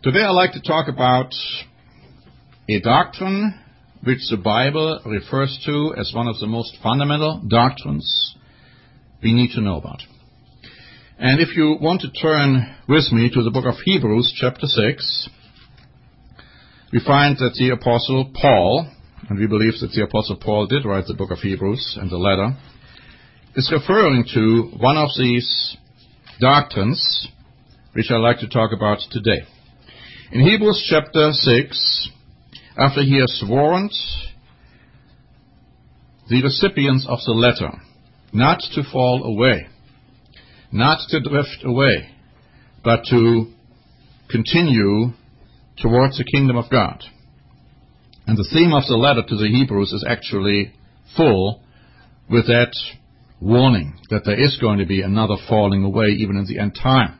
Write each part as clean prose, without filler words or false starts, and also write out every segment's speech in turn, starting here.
Today I'd like to talk about a doctrine which the Bible refers to as one of the most fundamental doctrines we need to know about. And if you want to turn with me to the book of Hebrews, chapter 6, we find that the Apostle Paul, and we believe that the Apostle Paul did write the book of Hebrews and the letter, is referring to one of these doctrines which I'd like to talk about today. In Hebrews chapter 6, after he has warned the recipients of the letter not to fall away, not to drift away, but to continue towards the kingdom of God. And the theme of the letter to the Hebrews is actually full with that warning that there is going to be another falling away even in the end time.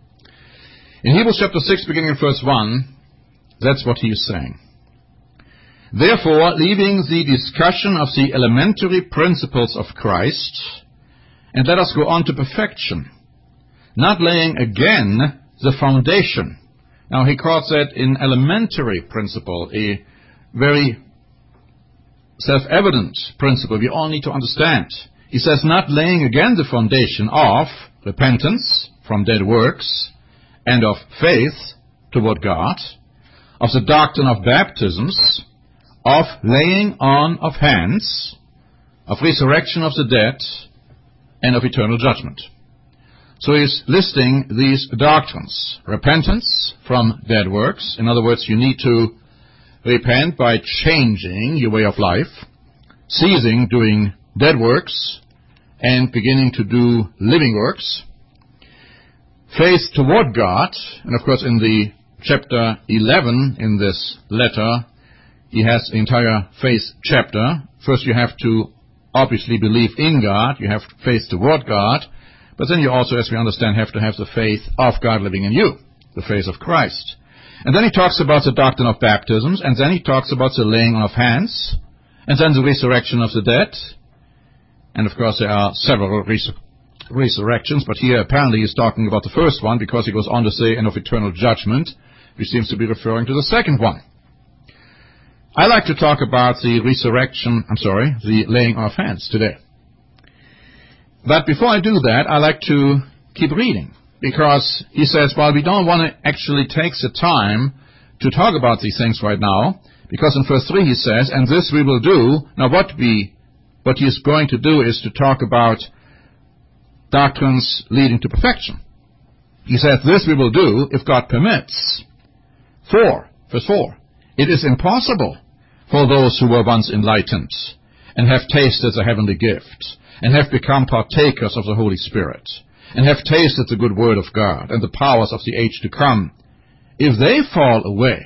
In Hebrews chapter 6, beginning in verse 1, that's what he is saying. Therefore, leaving the discussion of the elementary principles of Christ, and let us go on to perfection, not laying again the foundation. Now he calls that an elementary principle, a very self-evident principle we all need to understand. He says, not laying again the foundation of repentance from dead works, and of faith toward God, of the doctrine of baptisms, of laying on of hands, of resurrection of the dead, and of eternal judgment. So he's listing these doctrines. Repentance from dead works. In other words, you need to repent by changing your way of life, ceasing doing dead works, and beginning to do living works. Faith toward God, and of course in the chapter 11 in this letter, he has the entire faith chapter. First you have to obviously believe in God, you have faith toward God, but then you also, as we understand, have to have the faith of God living in you, the faith of Christ. And then he talks about the doctrine of baptisms, and then he talks about the laying on of hands, and then the resurrection of the dead. And of course there are several resurrections, but here apparently he's talking about the first one because he goes on to say, and of eternal judgment, which seems to be referring to the second one. I like to talk about the laying on of hands today. But before I do that, I like to keep reading, because he says, well, we don't want to actually take the time to talk about these things right now, because in verse 3 he says, and this we will do. Now what he is going to do is to talk about doctrines leading to perfection. He says, this we will do if God permits. Verse 4, it is impossible for those who were once enlightened and have tasted the heavenly gift and have become partakers of the Holy Spirit and have tasted the good word of God and the powers of the age to come, if they fall away,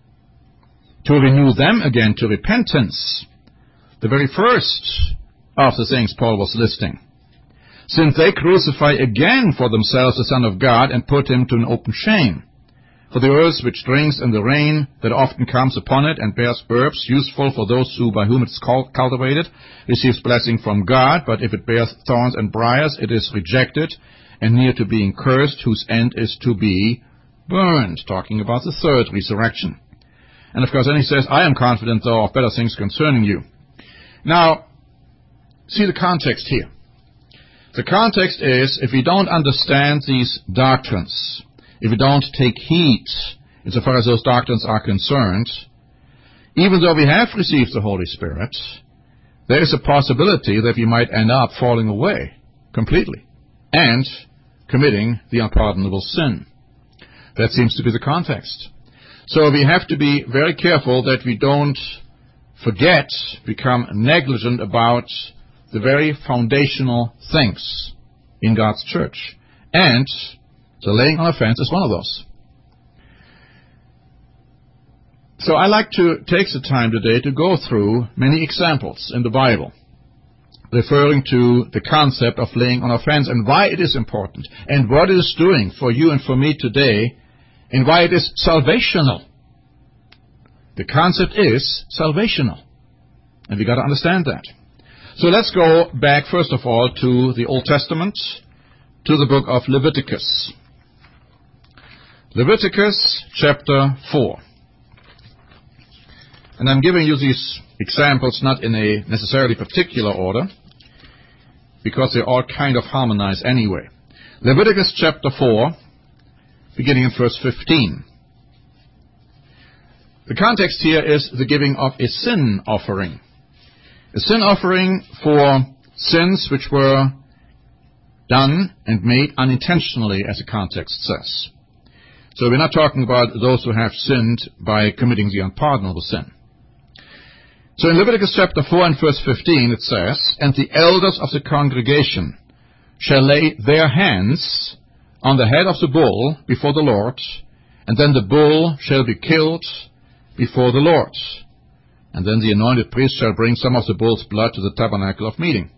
to renew them again to repentance. The very first of the things Paul was listing. Since they crucify again for themselves the Son of God and put him to an open shame. For the earth which drinks in the rain that often comes upon it and bears herbs useful for those by whom it is cultivated, receives blessing from God, but if it bears thorns and briars, it is rejected and near to being cursed, whose end is to be burned. Talking about the third resurrection. And of course then he says, I am confident though of better things concerning you. Now, see the context here. The context is, if we don't understand these doctrines, if we don't take heed insofar as those doctrines are concerned, even though we have received the Holy Spirit, there is a possibility that we might end up falling away completely and committing the unpardonable sin. That seems to be the context. So we have to be very careful that we don't forget, become negligent about the very foundational things in God's church. And the laying on of hands is one of those. So I like to take the time today to go through many examples in the Bible referring to the concept of laying on of hands and why it is important and what it is doing for you and for me today and why it is salvational. The concept is salvational. And we got to understand that. So let's go back first of all to the Old Testament, to the book of Leviticus. Leviticus chapter 4. And I'm giving you these examples not in a necessarily particular order, because they all kind of harmonize anyway. Leviticus chapter 4, beginning in verse 15. The context here is the giving of a sin offering. A sin offering for sins which were done and made unintentionally, as the context says. So we're not talking about those who have sinned by committing the unpardonable sin. So in Leviticus chapter 4 and verse 15 it says, "And the elders of the congregation shall lay their hands on the head of the bull before the Lord, and then the bull shall be killed before the Lord. And then the anointed priest shall bring some of the bull's blood to the tabernacle of meeting."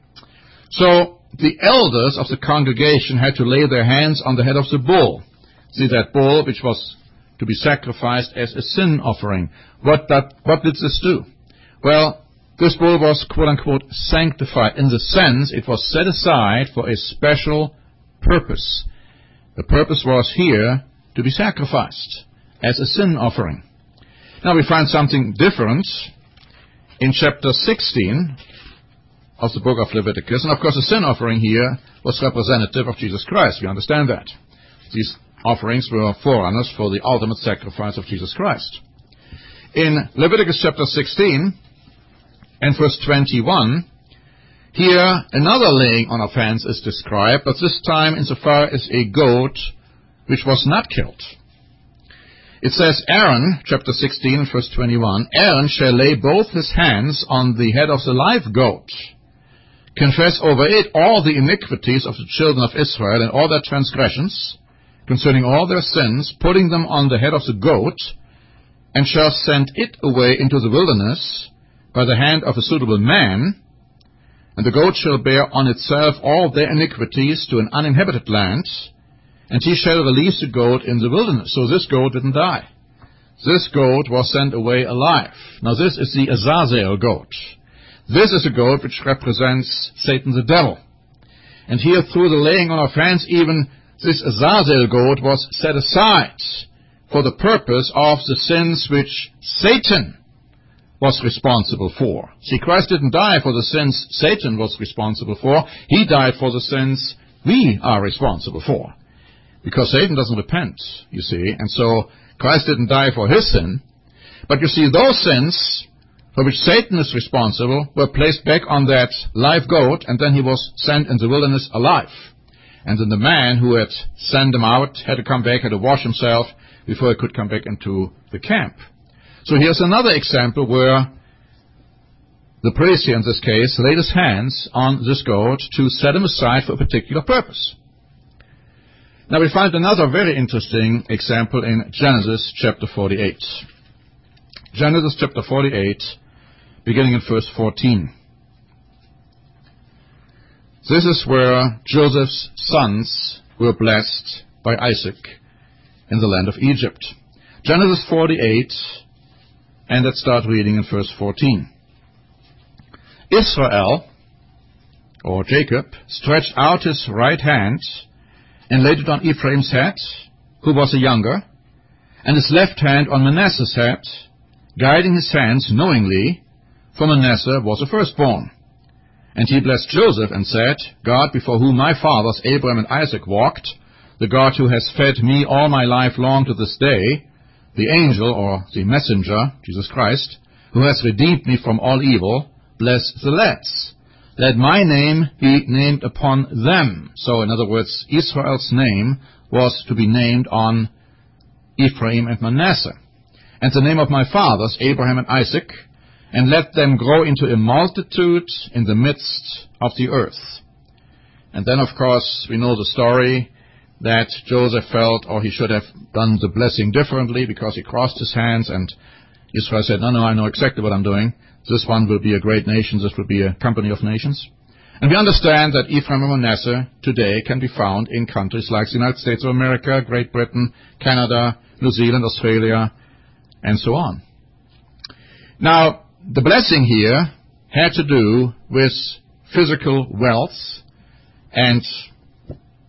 So the elders of the congregation had to lay their hands on the head of the bull. See, that bull which was to be sacrificed as a sin offering. What did this do? Well, this bull was, quote-unquote, sanctified, in the sense it was set aside for a special purpose. The purpose was here to be sacrificed as a sin offering. Now we find something different in chapter 16 of the book of Leviticus. And of course the sin offering here was representative of Jesus Christ. We understand that. These offerings were forerunners for the ultimate sacrifice of Jesus Christ. In Leviticus chapter 16, and verse 21, here another laying on of hands is described, but this time insofar as a goat which was not killed. It says, Aaron, chapter 16, verse 21, "Aaron shall lay both his hands on the head of the live goat, confess over it all the iniquities of the children of Israel and all their transgressions, concerning all their sins, putting them on the head of the goat, and shall send it away into the wilderness by the hand of a suitable man, and the goat shall bear on itself all their iniquities to an uninhabited land, and he shall release the goat in the wilderness." So this goat didn't die. This goat was sent away alive. Now this is the Azazel goat. This is a goat which represents Satan the devil. And here through the laying on of hands, even this Azazel goat was set aside for the purpose of the sins which Satan was responsible for. See, Christ didn't die for the sins Satan was responsible for. He died for the sins we are responsible for. Because Satan doesn't repent, you see, and so Christ didn't die for his sin. But you see, those sins for which Satan is responsible were placed back on that live goat, and then he was sent in the wilderness alive. And then the man who had sent him out had to come back, had to wash himself before he could come back into the camp. So here's another example where the priest here in this case laid his hands on this goat to set him aside for a particular purpose. Now we find another very interesting example in Genesis chapter 48. Genesis chapter 48, beginning in verse 14. This is where Joseph's sons were blessed by Isaac in the land of Egypt. Genesis 48, and let's start reading in verse 14. Israel, or Jacob, stretched out his right hand and laid it on Ephraim's head, who was the younger, and his left hand on Manasseh's head, guiding his hands knowingly, for Manasseh was the firstborn. And he blessed Joseph and said, "God, before whom my fathers Abraham and Isaac walked, the God who has fed me all my life long to this day, the angel, or the messenger, Jesus Christ, who has redeemed me from all evil, bless the lads. Let my name be named upon them." So, in other words, Israel's name was to be named on Ephraim and Manasseh. "And the name of my fathers, Abraham and Isaac, and let them grow into a multitude in the midst of the earth." And then, of course, we know the story that Joseph felt, or he should have done the blessing differently because he crossed his hands, and Israel said, no, I know exactly what I'm doing. This one will be a great nation. This will be a company of nations. And we understand that Ephraim and Manasseh today can be found in countries like the United States of America, Great Britain, Canada, New Zealand, Australia, and so on. Now, the blessing here had to do with physical wealth and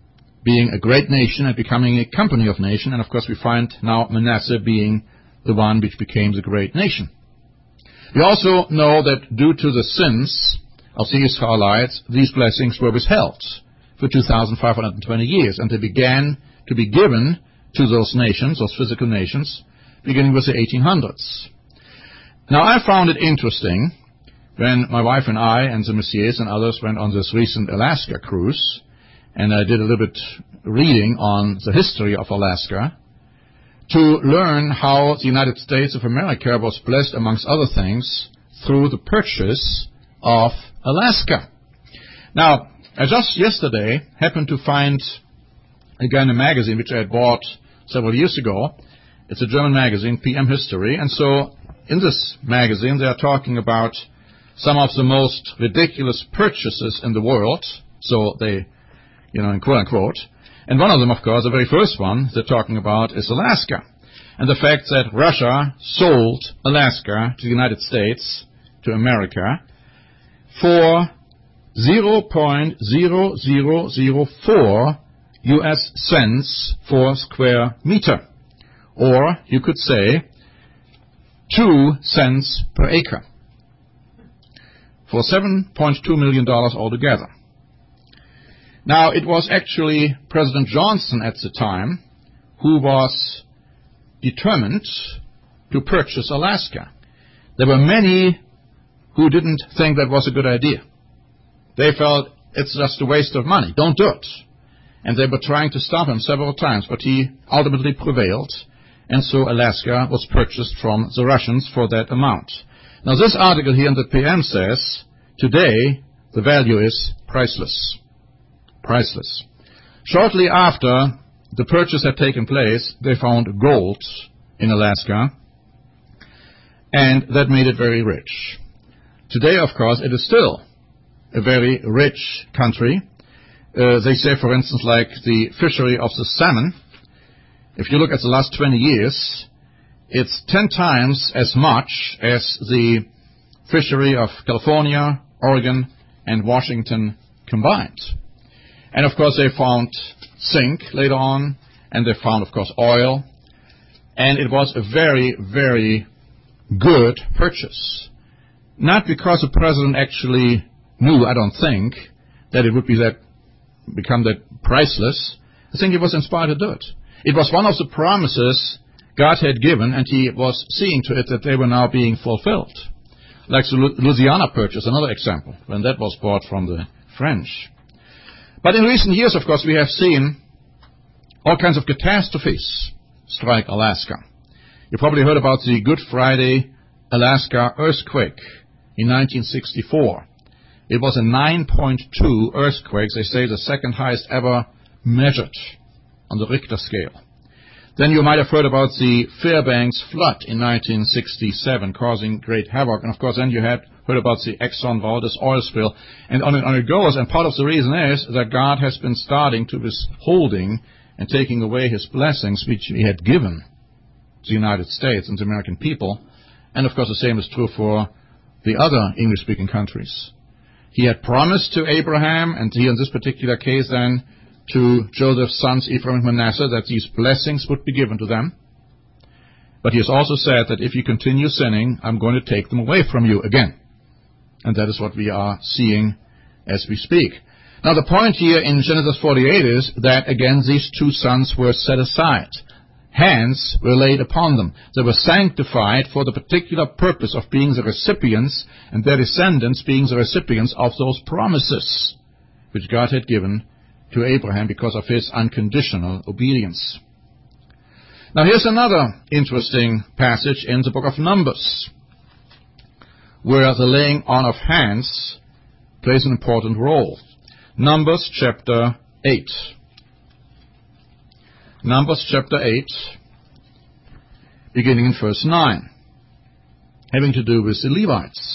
being a great nation and becoming a company of nations. And of course we find now Manasseh being the one which became the great nation. We also know that due to the sins of the Israelites, these blessings were withheld for 2,520 years, and they began to be given to those nations, those physical nations, beginning with the 1800s. Now, I found it interesting when my wife and I and the Messiers and others went on this recent Alaska cruise, and I did a little bit reading on the history of Alaska, to learn how the United States of America was blessed, amongst other things, through the purchase of Alaska. Now, I just yesterday happened to find, again, a magazine which I had bought several years ago. It's a German magazine, PM History, and so in this magazine they are talking about some of the most ridiculous purchases in the world, so they, in quote-unquote, and one of them, of course, the very first one they're talking about is Alaska, and the fact that Russia sold Alaska to the United States, to America, for 0.0004 US cents per square meter, or you could say 2 cents per acre, for $7.2 million altogether. Now, it was actually President Johnson at the time who was determined to purchase Alaska. There were many who didn't think that was a good idea. They felt it's just a waste of money. Don't do it. And they were trying to stop him several times, but he ultimately prevailed, and so Alaska was purchased from the Russians for that amount. Now, this article here in the PM says, today the value is priceless. Priceless. Shortly after the purchase had taken place, they found gold in Alaska, and that made it very rich. Today, of course, it is still a very rich country. They say, for instance, like the fishery of the salmon, if you look at the last 20 years, it's 10 times as much as the fishery of California, Oregon, and Washington combined. And, of course, they found zinc later on, and they found, of course, oil. And it was a very, very good purchase. Not because the president actually knew, I don't think, that it would become that priceless. I think he was inspired to do it. It was one of the promises God had given, and he was seeing to it that they were now being fulfilled. Like the Louisiana Purchase, another example, when that was bought from the French. But in recent years, of course, we have seen all kinds of catastrophes strike Alaska. You probably heard about the Good Friday Alaska earthquake in 1964. It was a 9.2 earthquake, they say the second highest ever measured on the Richter scale. Then you might have heard about the Fairbanks flood in 1967, causing great havoc. And of course, then you had heard about the Exxon Valdez oil spill. And on it goes, and part of the reason is that God has been starting to withholding and taking away his blessings which he had given to the United States and the American people. And of course, the same is true for the other English-speaking countries. He had promised to Abraham, and here in this particular case then, to Joseph's sons Ephraim and Manasseh, that these blessings would be given to them. But he has also said that if you continue sinning, I'm going to take them away from you again. And that is what we are seeing as we speak. Now the point here in Genesis 48 is that, again, these two sons were set aside. Hands were laid upon them. They were sanctified for the particular purpose of being the recipients, and their descendants being the recipients of those promises which God had given to Abraham because of his unconditional obedience. Now here's another interesting passage in the book of Numbers, where the laying on of hands plays an important role. Numbers chapter 8. Numbers chapter 8, beginning in verse 9, having to do with the Levites.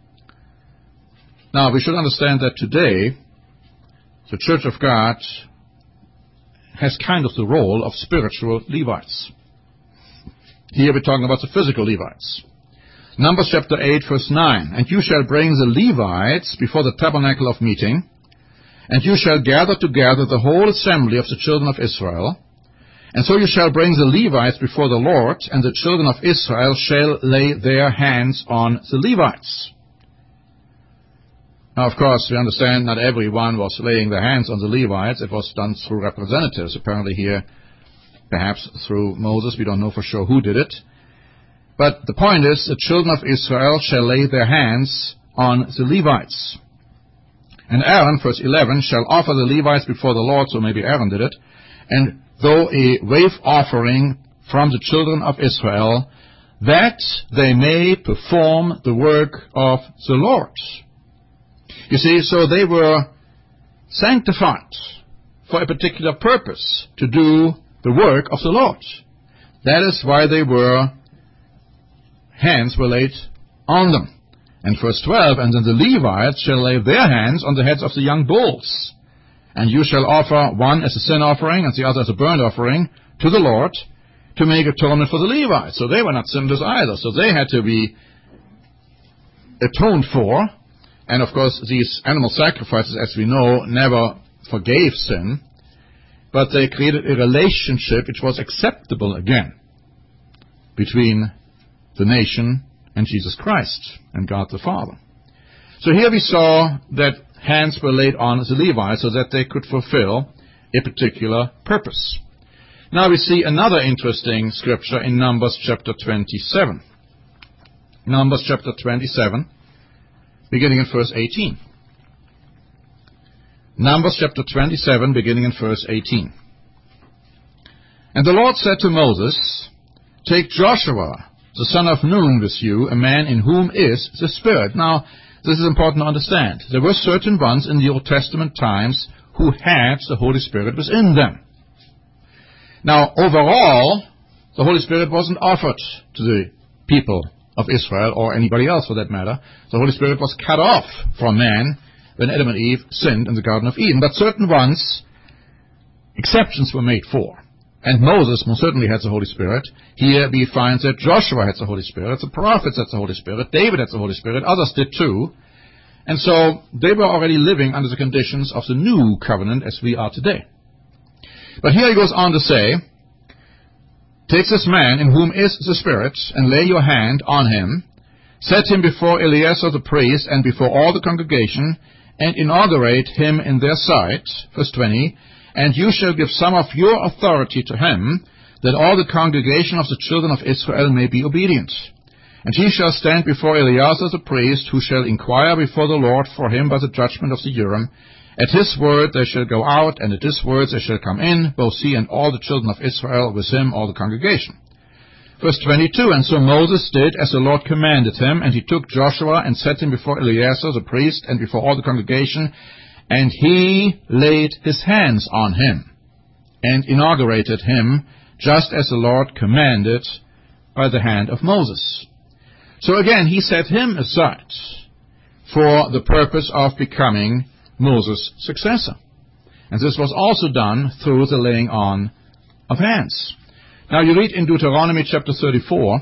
Now, we should understand that today, the Church of God has kind of the role of spiritual Levites. Here we're talking about the physical Levites. Numbers chapter 8, verse 9, and you shall bring the Levites before the tabernacle of meeting, And you shall gather together the whole assembly of the children of Israel, and so you shall bring the Levites before the Lord, and the children of Israel shall lay their hands on the Levites. Now, of course, we understand not everyone was laying their hands on the Levites. It was done through representatives. Apparently here, perhaps through Moses. We don't know for sure who did it. But the point is, the children of Israel shall lay their hands on the Levites. And Aaron, verse 11, shall offer the Levites before the Lord, so maybe Aaron did it, and though a wave offering from the children of Israel, that they may perform the work of the Lord. You see, so they were sanctified for a particular purpose, to do the work of the Lord. That is why hands were laid on them. And verse 12, and then the Levites shall lay their hands on the heads of the young bulls. And you shall offer one as a sin offering and the other as a burnt offering to the Lord to make atonement for the Levites. So they were not sinless either. So they had to be atoned for. And of course, these animal sacrifices, as we know, never forgave sin. But they created a relationship which was acceptable again between the nation and Jesus Christ and God the Father. So here we saw that hands were laid on the Levites so that they could fulfill a particular purpose. Now we see another interesting scripture in Numbers chapter 27. Numbers chapter 27, beginning in verse 18. Numbers chapter 27, beginning in verse 18. And the Lord said to Moses, take Joshua, the son of Nun, with you, a man in whom is the Spirit. Now, this is important to understand. There were certain ones in the Old Testament times who had the Holy Spirit within them. Now, overall, the Holy Spirit wasn't offered to the people of Israel, or anybody else for that matter. The Holy Spirit was cut off from man when Adam and Eve sinned in the Garden of Eden. But certain ones, exceptions were made for. And Moses most certainly had the Holy Spirit. Here we find that Joshua had the Holy Spirit, the prophets had the Holy Spirit, David had the Holy Spirit, others did too. And so they were already living under the conditions of the new covenant as we are today. But here he goes on to say, take this man in whom is the Spirit, and lay your hand on him, set him before Eleazar the priest and before all the congregation, and inaugurate him in their sight. Verse 20, and you shall give some of your authority to him, that all the congregation of the children of Israel may be obedient. And he shall stand before Eleazar the priest, who shall inquire before the Lord for him by the judgment of the Urim. At his word they shall go out, and at his words they shall come in, both he and all the children of Israel, with him all the congregation. Verse 22, and so Moses did as the Lord commanded him, and he took Joshua and set him before Eleazar the priest and before all the congregation, and he laid his hands on him and inaugurated him, just as the Lord commanded by the hand of Moses. So again, he set him aside for the purpose of becoming Moses' successor. And this was also done through the laying on of hands. Now you read in Deuteronomy chapter 34,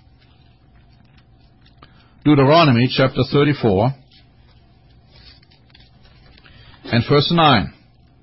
Deuteronomy chapter 34, and verse 9.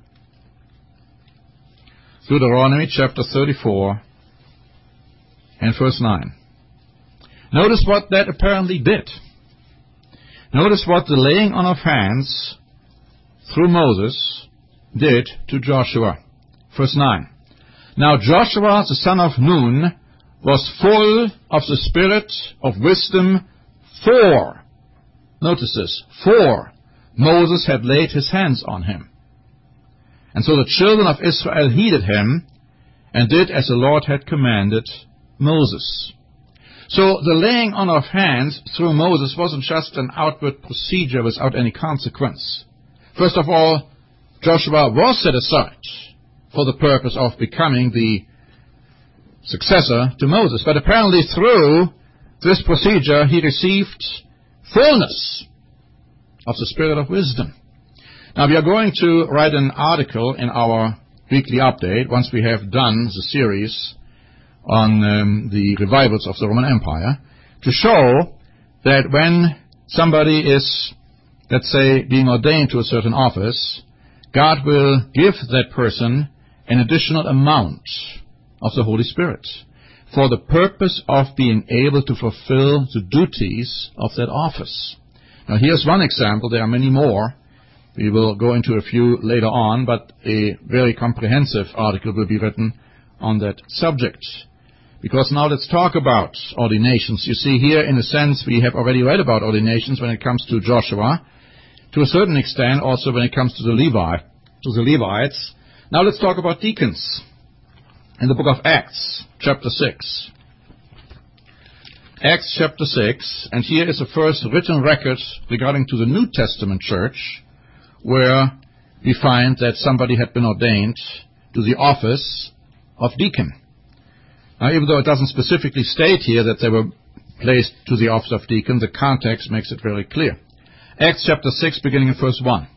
Deuteronomy chapter 34 and verse 9. Notice what that apparently did. Notice what the laying on of hands through Moses did to Joshua. Verse 9. Now Joshua the son of Nun was full of the spirit of wisdom, for, notice this, for Moses had laid his hands on him. And so the children of Israel heeded him and did as the Lord had commanded Moses. So the laying on of hands through Moses wasn't just an outward procedure without any consequence. First of all, Joshua was set aside for the purpose of becoming the successor to Moses. But apparently through this procedure he received fullness of the spirit of wisdom. Now we are going to write an article in our weekly update once we have done the series on the revivals of the Roman Empire, to show that when somebody is, let's say, being ordained to a certain office, God will give that person an additional amount of the Holy Spirit for the purpose of being able to fulfill the duties of that office. Now, here's one example. There are many more. We will go into a few later on, but a very comprehensive article will be written on that subject. Because now let's talk about ordinations. You see here, in a sense, we have already read about ordinations when it comes to Joshua, to a certain extent also when it comes to the Levites. Now let's talk about deacons. In the book of Acts, chapter 6. Acts chapter 6, and here is the first written record regarding to the New Testament church, where we find that somebody had been ordained to the office of deacon. Now, even though it doesn't specifically state here that they were placed to the office of deacon, the context makes it very clear. Acts chapter 6, beginning in verse 1.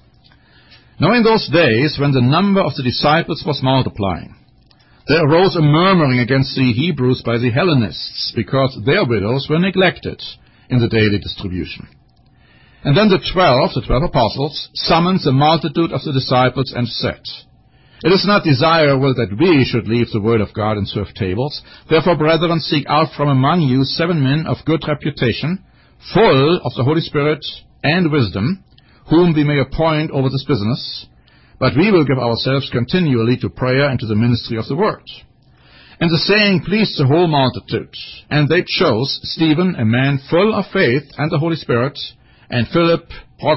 Now in those days, when the number of the disciples was multiplying, there arose a murmuring against the Hebrews by the Hellenists, because their widows were neglected in the daily distribution. And then the 12 apostles, summoned the multitude of the disciples and said, It is not desirable that we should leave the word of God and serve tables. Therefore, brethren, seek out from among you 7 men of good reputation, full of the Holy Spirit and wisdom, whom we may appoint over this business. But we will give ourselves continually to prayer and to the ministry of the word. And the saying pleased the whole multitude. And they chose Stephen, a man full of faith and the Holy Spirit, and Philip,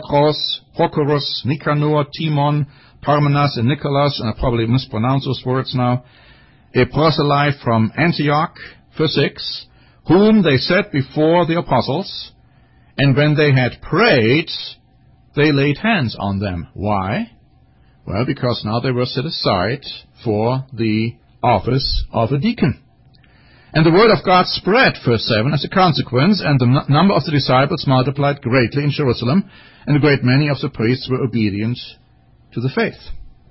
Prochorus, Nicanor, Timon, Parmenas, and Nicholas, and I probably mispronounce those words now, a proselyte from Antioch, verse 6, whom they set before the apostles, and when they had prayed, they laid hands on them. Why? Well, because now they were set aside for the office of a deacon. And the word of God spread, verse 7, as a consequence, and the number of the disciples multiplied greatly in Jerusalem, and a great many of the priests were obedient to the faith.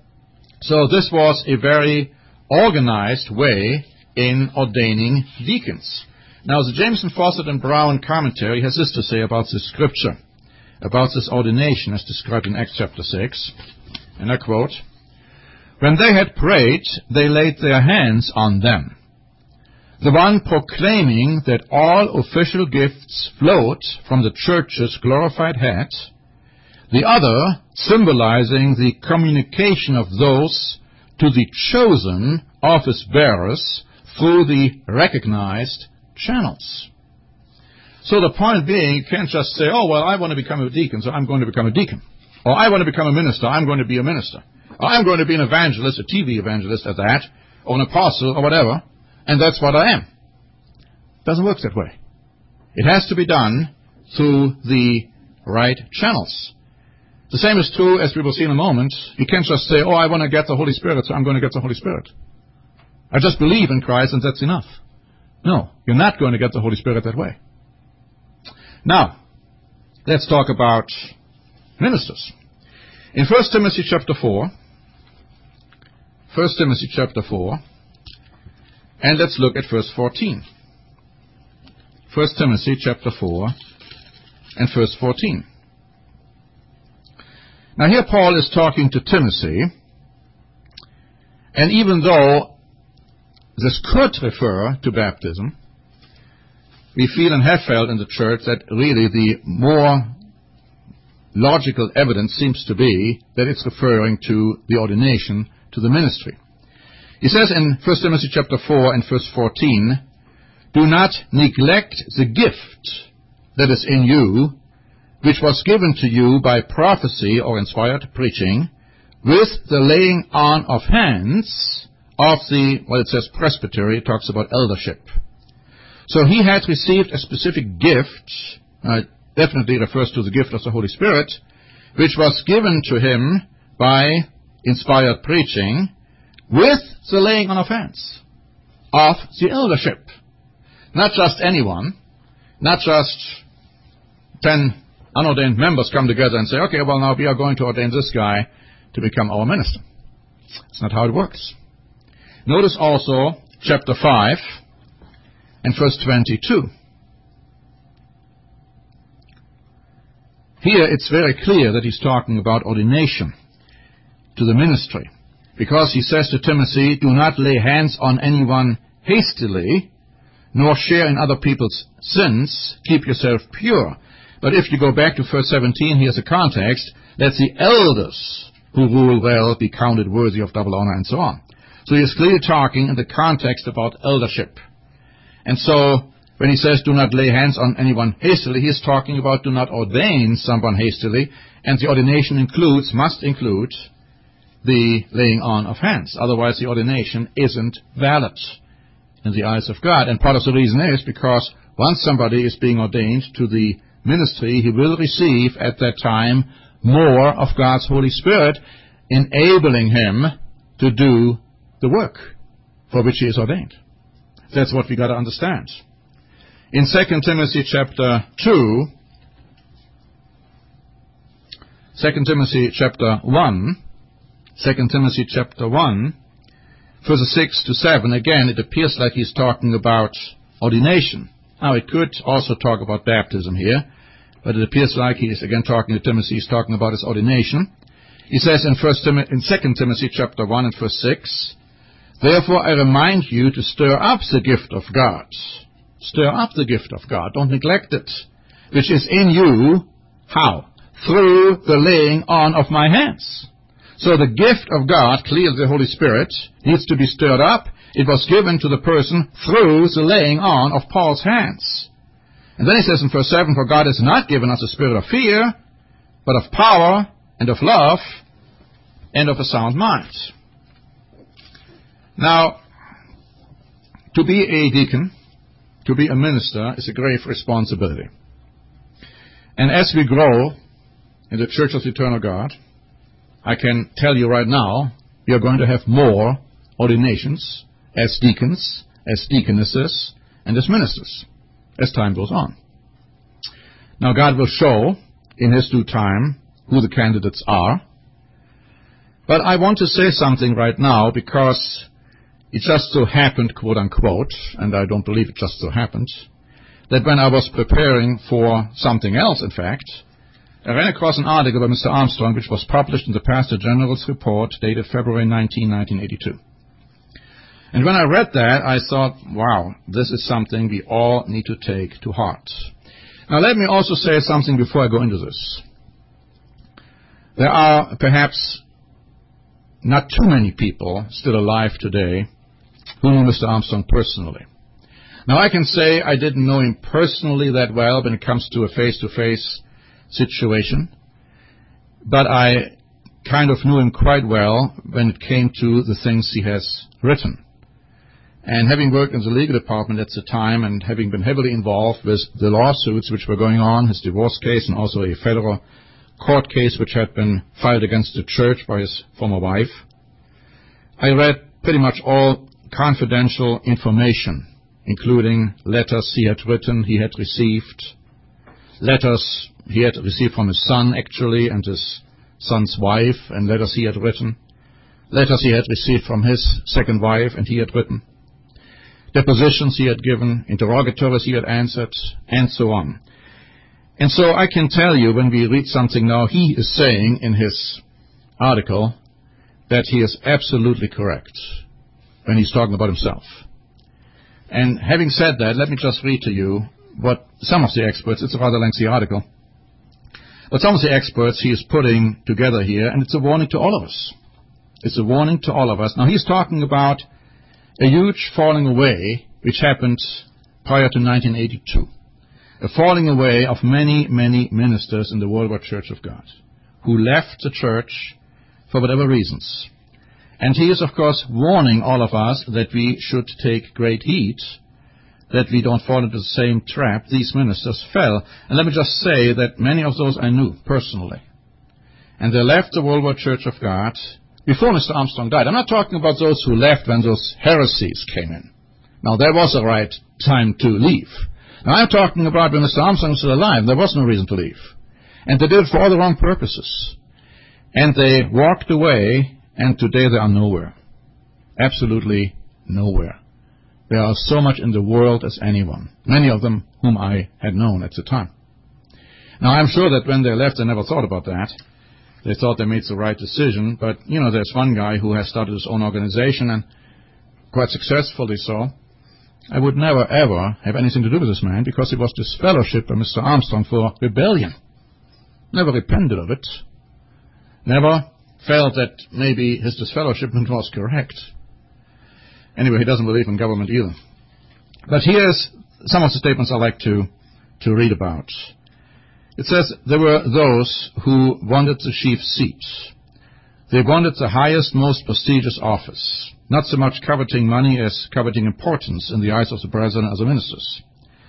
So this was a very organized way in ordaining deacons. Now, the Jameson, Fawcett, and Brown commentary has this to say about this scripture, about this ordination as described in Acts chapter 6. And I quote, When they had prayed, they laid their hands on them. The one proclaiming that all official gifts flowed from the church's glorified head, the other symbolizing the communication of those to the chosen office bearers through the recognized channels. So the point being, you can't just say, oh, well, I want to become a deacon, so I'm going to become a deacon. Or I want to become a minister, I'm going to be a minister. Or I'm going to be an evangelist, a TV evangelist at that, or an apostle, or whatever, and that's what I am. It doesn't work that way. It has to be done through the right channels. The same is true, as we will see in a moment. You can't just say, oh, I want to get the Holy Spirit, so I'm going to get the Holy Spirit. I just believe in Christ, and that's enough. No, you're not going to get the Holy Spirit that way. Now, let's talk about ministers. In 1 Timothy chapter 4, and let's look at verse 14. 1 Timothy chapter 4 and verse 14. Now here Paul is talking to Timothy, and even though this could refer to baptism, we feel and have felt in the church that really the more logical evidence seems to be that it's referring to the ordination to the ministry. He says in 1 Timothy chapter 4 and verse 14, Do not neglect the gift that is in you, which was given to you by prophecy or inspired preaching, with the laying on of hands of the, well, it says presbytery, it talks about eldership. So he had received a specific gift, definitely refers to the gift of the Holy Spirit, which was given to him by inspired preaching, with the laying on of hands of the eldership. Not just anyone, not just 10 unordained members come together and say, okay, well, now we are going to ordain this guy to become our minister. That's not how it works. Notice also chapter 5 and verse 22. Here it's very clear that he's talking about ordination. to the ministry. Because he says to Timothy, do not lay hands on anyone hastily, nor share in other people's sins. Keep yourself pure. But if you go back to verse 17, here's a context. Let the elders who rule well be counted worthy of double honor, and so on. So he is clearly talking in the context about eldership. And so when he says do not lay hands on anyone hastily, he is talking about do not ordain someone hastily, and the ordination must include the laying on of hands. Otherwise the ordination isn't valid in the eyes of God. And part of the reason is because once somebody is being ordained to the ministry, he will receive at that time more of God's Holy Spirit, enabling him to do the work for which he is ordained. That's what we got to understand. In 2 Timothy chapter 2, 2 Timothy chapter 1, verses 6 to 7, again, it appears like he's talking about ordination. Now, it could also talk about baptism here, but it appears like he is again talking to Timothy. He's talking about his ordination. He says in 2 Timothy chapter 1 and verse 6, therefore I remind you to stir up the gift of God. Stir up the gift of God. Don't neglect it, which is in you. How? Through the laying on of my hands. So the gift of God, clearly the Holy Spirit, needs to be stirred up. It was given to the person through the laying on of Paul's hands. And then he says in verse 7, for God has not given us a spirit of fear, but of power and of love and of a sound mind. Now, to be a deacon, to be a minister, is a grave responsibility. And as we grow in the Church of the Eternal God, I can tell you right now, we are going to have more ordinations as deacons, as deaconesses, and as ministers, as time goes on. Now God will show in His due time who the candidates are. But I want to say something right now because it just so happened, quote unquote, and I don't believe it just so happened, that when I was preparing for something else, in fact, I ran across an article by Mr. Armstrong which was published in the Pastor General's report dated February 19, 1982. And when I read that, I thought, wow, this is something we all need to take to heart. Now let me also say something before I go into this. There are perhaps not too many people still alive today who knew Mr. Armstrong personally. Now I can say I didn't know him personally that well when it comes to a face-to-face situation, but I kind of knew him quite well when it came to the things he has written. And having worked in the legal department at the time and having been heavily involved with the lawsuits which were going on, his divorce case and also a federal court case which had been filed against the church by his former wife, I read pretty much all confidential information, including letters he had written, he had received, letters he had received from his son, actually, and his son's wife, and letters he had written, letters he had received from his second wife, and he had written, depositions he had given, interrogatories he had answered, and so on. And so I can tell you, when we read something now, he is saying in his article that he is absolutely correct when he's talking about himself. And having said that, let me just read to you what some of the experts, it's a rather lengthy article, but some of the experts he is putting together here, and it's a warning to all of us. It's a warning to all of us. Now, he's talking about a huge falling away which happened prior to 1982. A falling away of many, many ministers in the worldwide Church of God who left the church for whatever reasons. And he is, of course, warning all of us that we should take great heed that we don't fall into the same trap these ministers fell. And let me just say that many of those I knew personally. And they left the worldwide Church of God before Mr. Armstrong died. I'm not talking about those who left when those heresies came in. Now, there was a right time to leave. Now, I'm talking about when Mr. Armstrong was still alive. There was no reason to leave. And they did it for all the wrong purposes. And they walked away, and today they are nowhere. Absolutely nowhere. They are so much in the world as anyone, many of them whom I had known at the time. Now, I'm sure that when they left, they never thought about that. they thought they made the right decision. But, there's one guy who has started his own organization, and quite successfully so. I would never, ever have anything to do with this man, because he was disfellowshipped by Mr. Armstrong for rebellion. Never repented of it. Never felt that maybe his disfellowshipment was correct. Anyway, he doesn't believe in government either. But here's some of the statements I like to read about. It says, there were those who wanted the chief seat. They wanted the highest, most prestigious office, not so much coveting money as coveting importance in the eyes of the brethren and other ministers.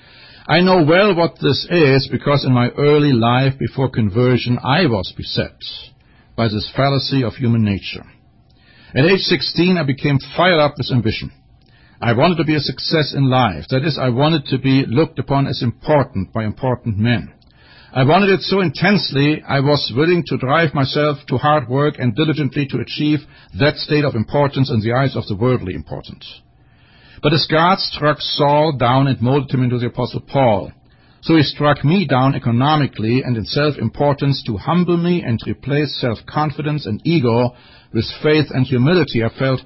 I know well what this is, because in my early life before conversion I was beset by this fallacy of human nature. At age 16 I became fired up with ambition. I wanted to be a success in life. That is, I wanted to be looked upon as important by important men. I wanted it so intensely, I was willing to drive myself to hard work and diligently to achieve that state of importance in the eyes of the worldly important. But as God struck Saul down and molded him into the Apostle Paul, so he struck me down economically and in self-importance to humble me and replace self-confidence and ego with faith and humility. I felt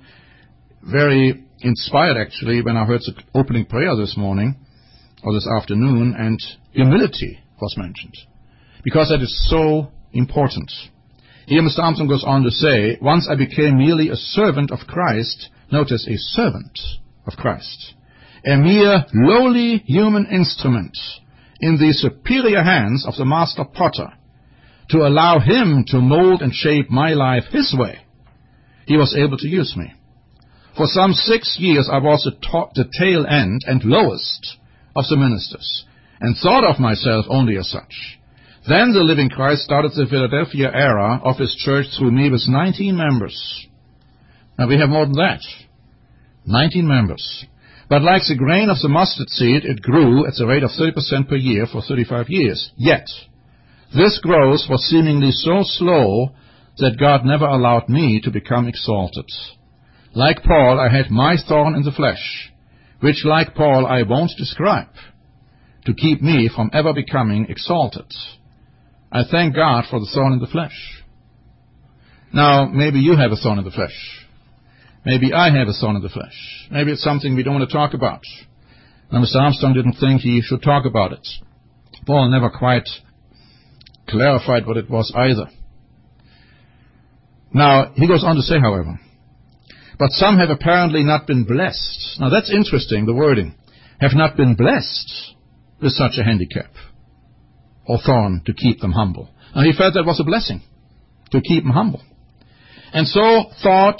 very inspired, actually, when I heard the opening prayer this morning, or this afternoon, and humility was mentioned, because that is so important. Here Mr. Armstrong goes on to say, once I became merely a servant of Christ, notice, a servant of Christ, a mere lowly human instrument in the superior hands of the master potter, to allow him to mold and shape my life his way, he was able to use me. For some 6 years I was the tail end and lowest of the ministers, and thought of myself only as such. Then the Living Christ started the Philadelphia era of his church through me with 19 members. Now we have more than that. 19 members. But like the grain of the mustard seed, it grew at the rate of 30% per year for 35 years. Yet, this growth was seemingly so slow that God never allowed me to become exalted. Like Paul, I had my thorn in the flesh, which, like Paul, I won't describe, to keep me from ever becoming exalted. I thank God for the thorn in the flesh. Now, maybe you have a thorn in the flesh. Maybe I have a thorn in the flesh. Maybe it's something we don't want to talk about. Now, Mr. Armstrong didn't think he should talk about it. Paul never quite clarified what it was either. Now, he goes on to say, however, but some have apparently not been blessed. Now, that's interesting, the wording. Have not been blessed with such a handicap or thorn to keep them humble. Now, he felt that was a blessing, to keep them humble. And so sought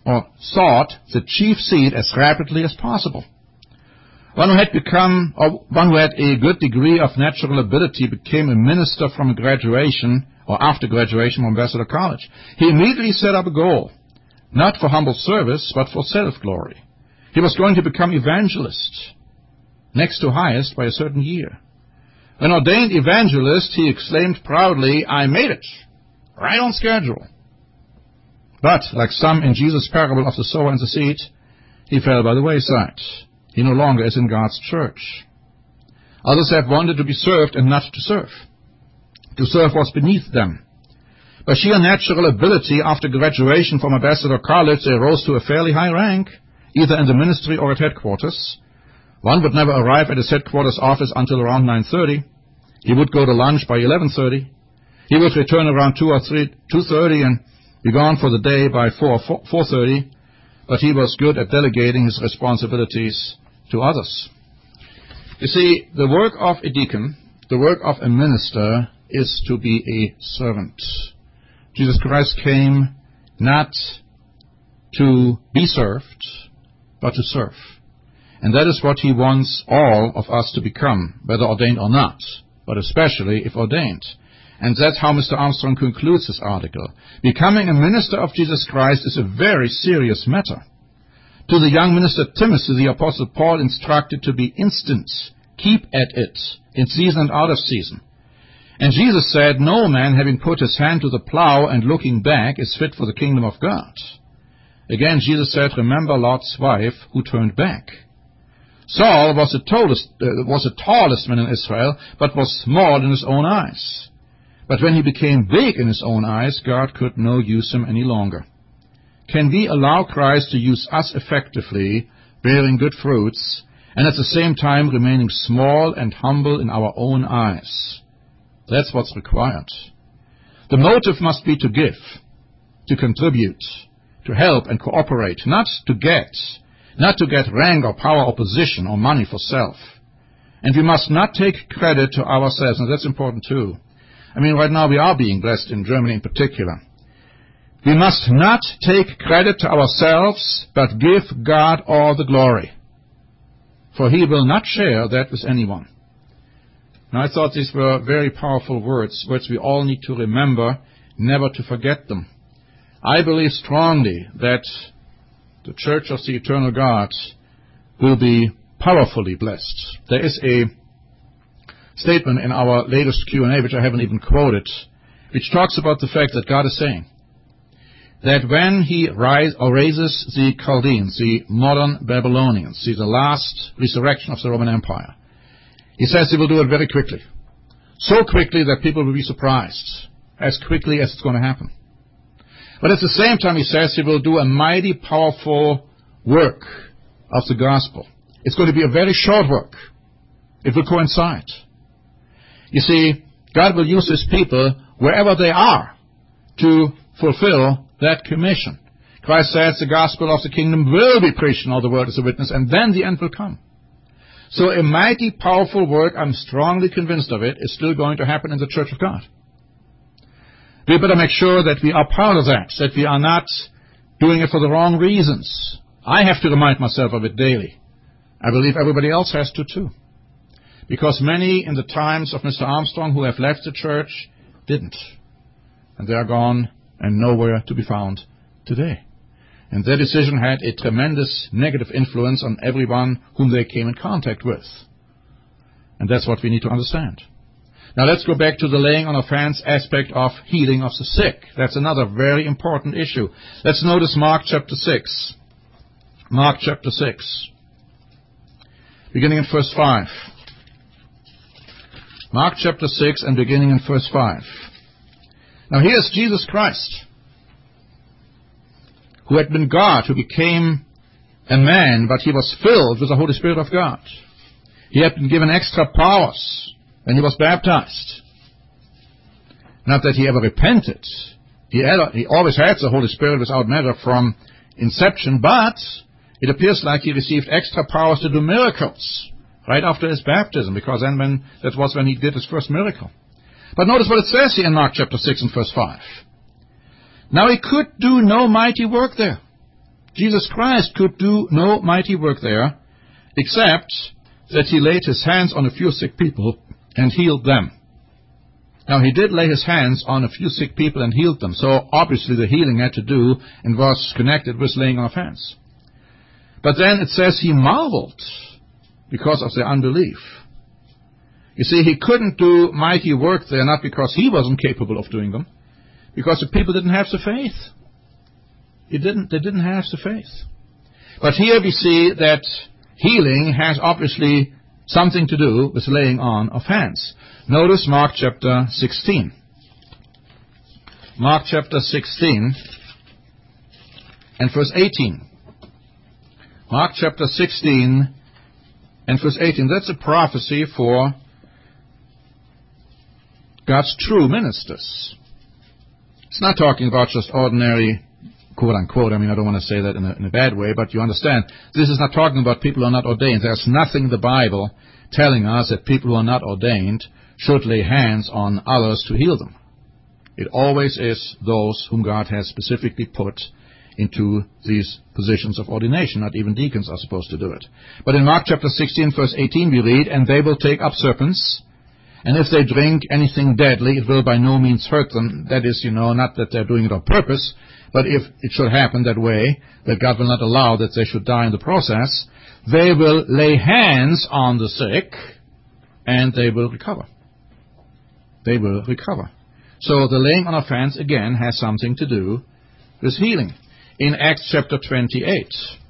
the chief seat as rapidly as possible. One who had a good degree of natural ability became a minister from graduation or after graduation from Ambassador College. He immediately set up a goal, not for humble service, but for self-glory. He was going to become evangelist, next to highest by a certain year. When ordained evangelist, he exclaimed proudly, I made it, right on schedule. But, like some in Jesus' parable of the sower and the seed, he fell by the wayside. He no longer is in God's church. Others have wanted to be served and not to serve. To serve was beneath them. By sheer natural ability, after graduation from Ambassador College, they rose to a fairly high rank, either in the ministry or at headquarters. One would never arrive at his headquarters office until around 9:30. He would go to lunch by 11:30. He would return around 2:30 and be gone for the day by 4:30. But he was good at delegating his responsibilities to others. You see, the work of a deacon, the work of a minister, is to be a servant. Jesus Christ came not to be served, but to serve. And that is what he wants all of us to become, whether ordained or not, but especially if ordained. And that's how Mr. Armstrong concludes this article. Becoming a minister of Jesus Christ is a very serious matter. To the young minister Timothy, the Apostle Paul instructed to be instant, keep at it, in season and out of season. And Jesus said, no man having put his hand to the plow and looking back is fit for the kingdom of God. Again, Jesus said, remember Lot's wife who turned back. Saul was the tallest man in Israel, but was small in his own eyes. But when he became big in his own eyes, God could no use him any longer. Can we allow Christ to use us effectively, bearing good fruits, and at the same time remaining small and humble in our own eyes? That's what's required. The motive must be to give, to contribute, to help and cooperate, not to get rank or power or position or money for self. And we must not take credit to ourselves, and that's important too. I mean, right now we are being blessed in Germany in particular. We must not take credit to ourselves, but give God all the glory. For he will not share that with anyone. Now, I thought these were very powerful words we all need to remember, never to forget them. I believe strongly that the Church of the Eternal God will be powerfully blessed. There is a statement in our latest Q&A, which I haven't even quoted, which talks about the fact that God is saying that when he raises the Chaldeans, the modern Babylonians, the last resurrection of the Roman Empire, he says he will do it very quickly. So quickly that people will be surprised, as quickly as it's going to happen. But at the same time, he says he will do a mighty, powerful work of the gospel. It's going to be a very short work. It will coincide. You see, God will use his people wherever they are to fulfill that commission. Christ says the gospel of the kingdom will be preached in all the world as a witness, and then the end will come. So a mighty, powerful work, I'm strongly convinced of it, is still going to happen in the Church of God. We better make sure that we are part of that we are not doing it for the wrong reasons. I have to remind myself of it daily. I believe everybody else has to too. Because many in the times of Mr. Armstrong who have left the church didn't. And they are gone and nowhere to be found today. And their decision had a tremendous negative influence on everyone whom they came in contact with. And that's what we need to understand. Now let's go back to the laying on of hands aspect of healing of the sick. That's another very important issue. Let's notice Mark chapter 6. Mark chapter 6. Beginning in verse 5. Mark chapter 6 and beginning in verse 5. Now here's Jesus Christ, who had been God, who became a man, but he was filled with the Holy Spirit of God. He had been given extra powers when he was baptized. Not that he ever repented. He always had the Holy Spirit without measure from inception, but it appears like he received extra powers to do miracles right after his baptism, because then that was when he did his first miracle. But notice what it says here in Mark chapter 6 and verse 5. Now he could do no mighty work there. Jesus Christ could do no mighty work there, except that he laid his hands on a few sick people and healed them. Now he did lay his hands on a few sick people and healed them, so obviously the healing had to do and was connected with laying on of hands. But then it says he marveled because of their unbelief. You see, he couldn't do mighty work there, not because he wasn't capable of doing them, because the people didn't have the faith. They didn't have the faith. But here we see that healing has obviously something to do with laying on of hands. Notice Mark chapter 16. Mark chapter 16 and verse 18. Mark chapter 16 and verse 18. That's a prophecy for God's true ministers. It's not talking about just ordinary, quote-unquote, I don't want to say that in a bad way, but you understand, this is not talking about people who are not ordained. There's nothing in the Bible telling us that people who are not ordained should lay hands on others to heal them. It always is those whom God has specifically put into these positions of ordination. Not even deacons are supposed to do it. But in Mark chapter 16, verse 18, we read, "And they will take up serpents, and if they drink anything deadly, it will by no means hurt them." That is, not that they're doing it on purpose, but if it should happen that way, that God will not allow that they should die in the process, they will lay hands on the sick, and they will recover. They will recover. So the laying on of hands, again, has something to do with healing. In Acts chapter 28,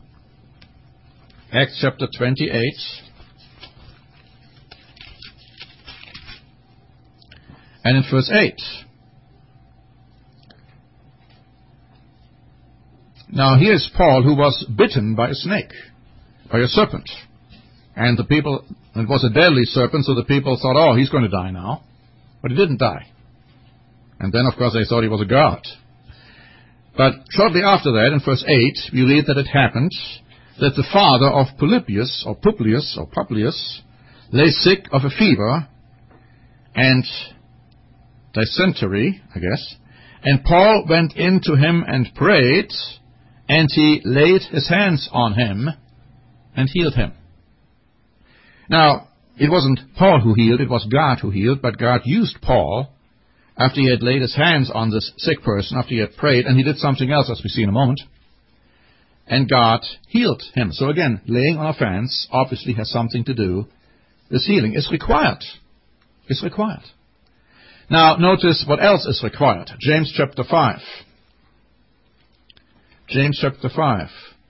Acts chapter 28, And in verse 8, now here's Paul, who was bitten by a snake, by a serpent. And the people, it was a deadly serpent, so the people thought, oh, he's going to die now. But he didn't die. And then, of course, they thought he was a god. But shortly after that, in verse 8, we read that it happened that the father of Publius, lay sick of a fever and dysentery, I guess. And Paul went in to him and prayed, and he laid his hands on him and healed him. Now, it wasn't Paul who healed, it was God who healed, but God used Paul after he had laid his hands on this sick person, after he had prayed, and he did something else, as we see in a moment, and God healed him. So again, laying on of hands obviously has something to do with healing. It's required. It's required. Now, notice what else is required. James chapter 5. James chapter 5.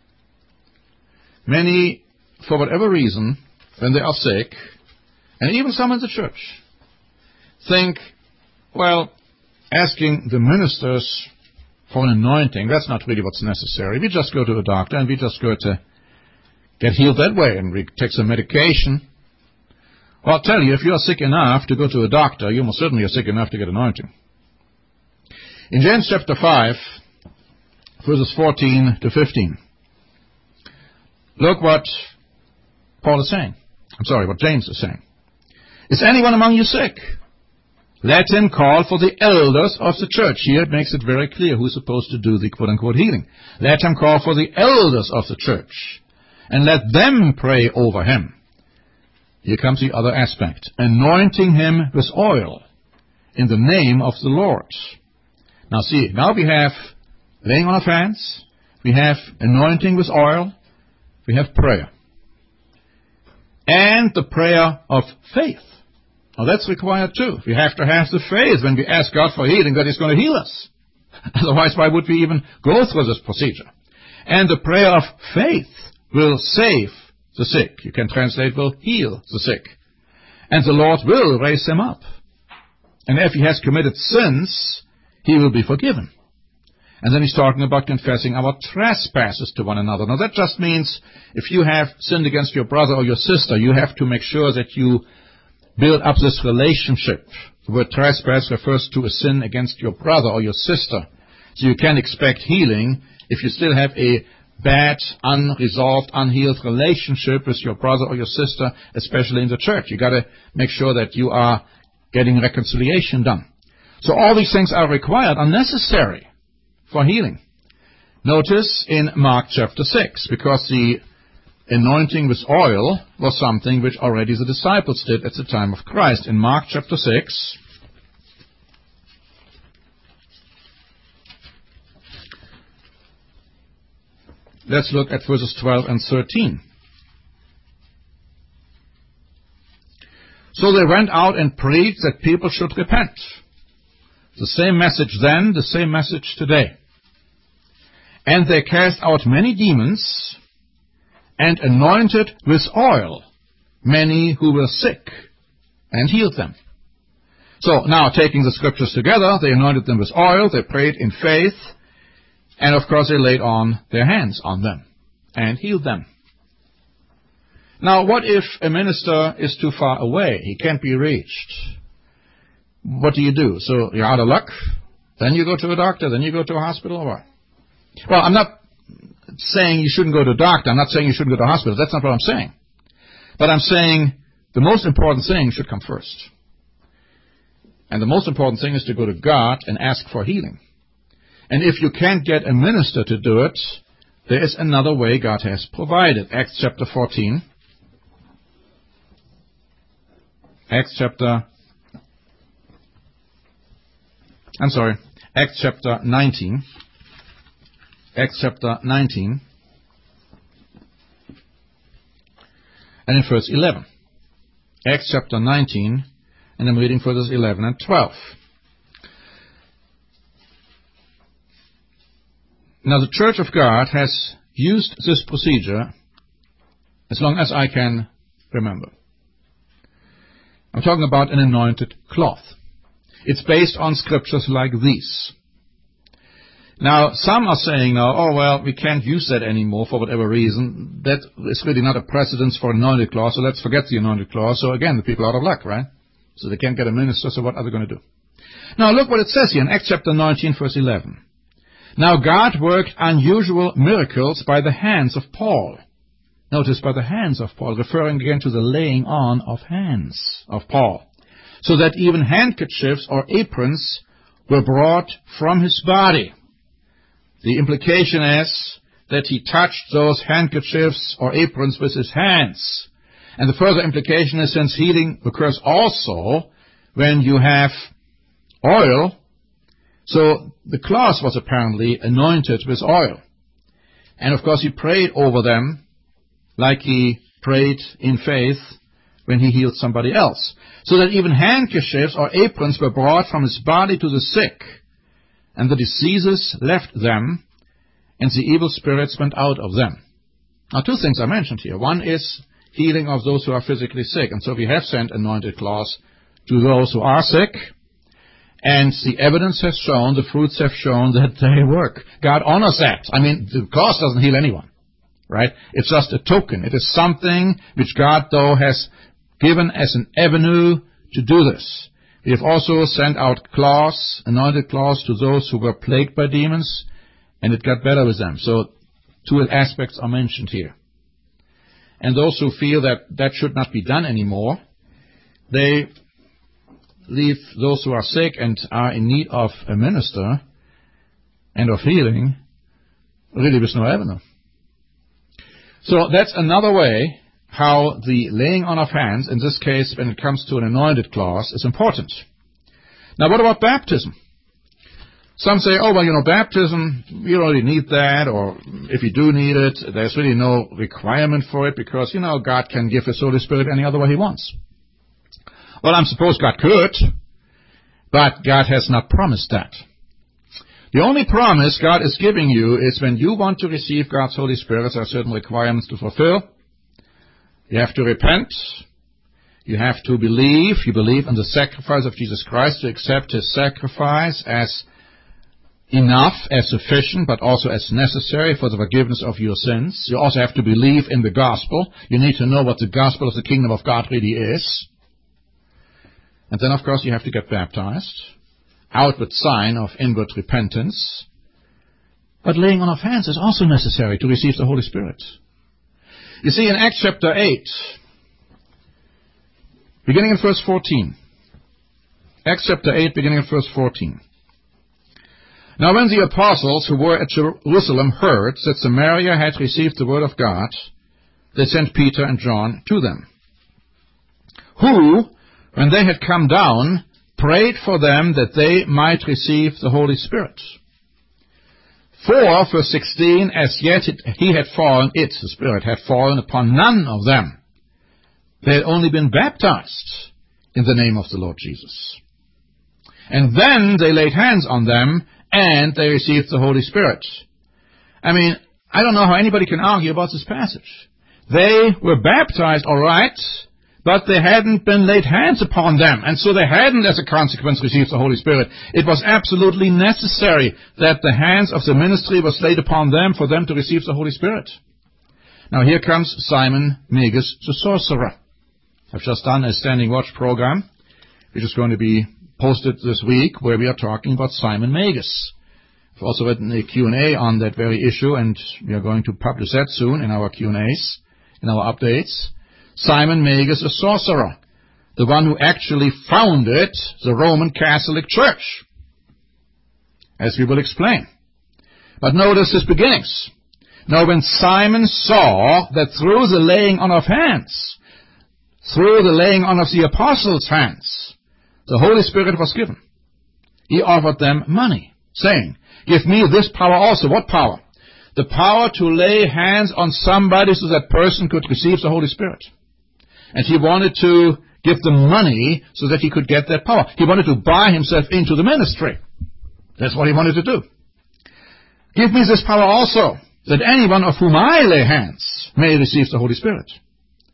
Many, for whatever reason, when they are sick, and even some in the church, think, well, asking the ministers for an anointing, that's not really what's necessary. We just go to a doctor and we just go to get healed that way, and we take some medication. Well, I'll tell you, if you are sick enough to go to a doctor, you most certainly are sick enough to get anointing. In James chapter 5, verses 14 to 15, look what Paul is saying. What James is saying. Is anyone among you sick? Let him call for the elders of the church. Here it makes it very clear who's supposed to do the quote-unquote healing. Let him call for the elders of the church, and let them pray over him. Here comes the other aspect. Anointing him with oil in the name of the Lord. Now see, now we have laying on of hands, we have anointing with oil, we have prayer. And the prayer of faith. Now that's required too. We have to have the faith when we ask God for healing that He's going to heal us. Otherwise, why would we even go through this procedure? And the prayer of faith will save the sick. You can translate will heal the sick. And the Lord will raise him up. And if he has committed sins, he will be forgiven. And then he's talking about confessing our trespasses to one another. Now that just means if you have sinned against your brother or your sister, you have to make sure that you build up this relationship. The word trespass refers to a sin against your brother or your sister. So you can expect healing if you still have a bad, unresolved, unhealed relationship with your brother or your sister, especially in the church. You got to make sure that you are getting reconciliation done. So all these things are required, are necessary for healing. Notice in Mark chapter 6, because the anointing with oil was something which already the disciples did at the time of Christ. In Mark chapter 6, let's look at verses 12 and 13. So they went out and preached that people should repent. The same message then, the same message today. And they cast out many demons and anointed with oil many who were sick and healed them. So now taking the scriptures together, they anointed them with oil, they prayed in faith, and of course they laid on their hands on them and healed them. Now what if a minister is too far away? He can't be reached. What do you do? So you're out of luck? Then you go to a doctor, then you go to a hospital, or what? Well, I'm not saying you shouldn't go to a doctor. I'm not saying you shouldn't go to a hospital. That's not what I'm saying. But I'm saying the most important thing should come first. And the most important thing is to go to God and ask for healing. And if you can't get a minister to do it, there is another way God has provided. Acts chapter 14. Acts chapter 19. Acts chapter 19, and in verse 11. Acts chapter 19, and I'm reading verses 11 and 12. Now the Church of God has used this procedure as long as I can remember. I'm talking about an anointed cloth. It's based on scriptures like these. Now, some are saying now, oh, well, we can't use that anymore for whatever reason. That is really not a precedence for anointed clause, so let's forget the anointed clause. So again, the people are out of luck, right? So they can't get a minister, so what are they going to do? Now, look what it says here in Acts chapter 19, verse 11. Now God worked unusual miracles by the hands of Paul. Notice, by the hands of Paul, referring again to the laying on of hands of Paul, so that even handkerchiefs or aprons were brought from his body. The implication is that he touched those handkerchiefs or aprons with his hands. And the further implication is, since healing occurs also when you have oil, so the cloth was apparently anointed with oil. And of course he prayed over them like he prayed in faith when he healed somebody else. So that even handkerchiefs or aprons were brought from his body to the sick, and the diseases left them, and the evil spirits went out of them. Now, two things are mentioned here. One is healing of those who are physically sick, and so we have sent anointed cloths to those who are sick, and the evidence has shown, the fruits have shown that they work. God honors that. I mean, the cloth doesn't heal anyone, right? It's just a token. It is something which God, though, has given as an avenue to do this. We have also sent out cloths, anointed cloths, to those who were plagued by demons, and it got better with them. So two aspects are mentioned here. And those who feel that that should not be done anymore, they leave those who are sick and are in need of a minister and of healing really with no avenue. So that's another way how the laying on of hands, in this case when it comes to an anointed clause, is important. Now what about baptism? Some say, oh, well, baptism, you don't really need that, or if you do need it, there's really no requirement for it because, God can give His Holy Spirit any other way He wants. Well, I suppose God could, but God has not promised that. The only promise God is giving you is when you want to receive God's Holy Spirit, there are certain requirements to fulfill. You have to repent. You have to believe. You believe in the sacrifice of Jesus Christ, to accept His sacrifice as enough, as sufficient, but also as necessary for the forgiveness of your sins. You also have to believe in the gospel. You need to know what the gospel of the kingdom of God really is. And then, of course, you have to get baptized. Outward sign of inward repentance. But laying on of hands is also necessary to receive the Holy Spirit. You see, in Acts chapter 8, beginning in verse 14. Acts chapter 8, beginning in verse 14. Now when the apostles who were at Jerusalem heard that Samaria had received the word of God, they sent Peter and John to them, who, when they had come down, prayed for them that they might receive the Holy Spirit. For, verse 16, as yet the Spirit had fallen upon none of them. They had only been baptized in the name of the Lord Jesus. And then they laid hands on them, and they received the Holy Spirit. I mean, I don't know how anybody can argue about this passage. They were baptized, all right, but they hadn't been laid hands upon them, and so they hadn't, as a consequence, received the Holy Spirit. It was absolutely necessary that the hands of the ministry was laid upon them for them to receive the Holy Spirit. Now here comes Simon Magus, the sorcerer. I've just done a standing watch program, which is going to be posted this week, where we are talking about Simon Magus. I've also written a Q&A on that very issue, and we are going to publish that soon in our Q&As, in our updates. Simon Magus, a sorcerer, the one who actually founded the Roman Catholic Church, as we will explain. But notice his beginnings. Now when Simon saw that through the laying on of hands, through the laying on of the apostles' hands, the Holy Spirit was given, he offered them money, saying, give me this power also. What power? The power to lay hands on somebody so that person could receive the Holy Spirit. And he wanted to give them money so that he could get that power. He wanted to buy himself into the ministry. That's what he wanted to do. Give me this power also, that anyone of whom I lay hands may receive the Holy Spirit.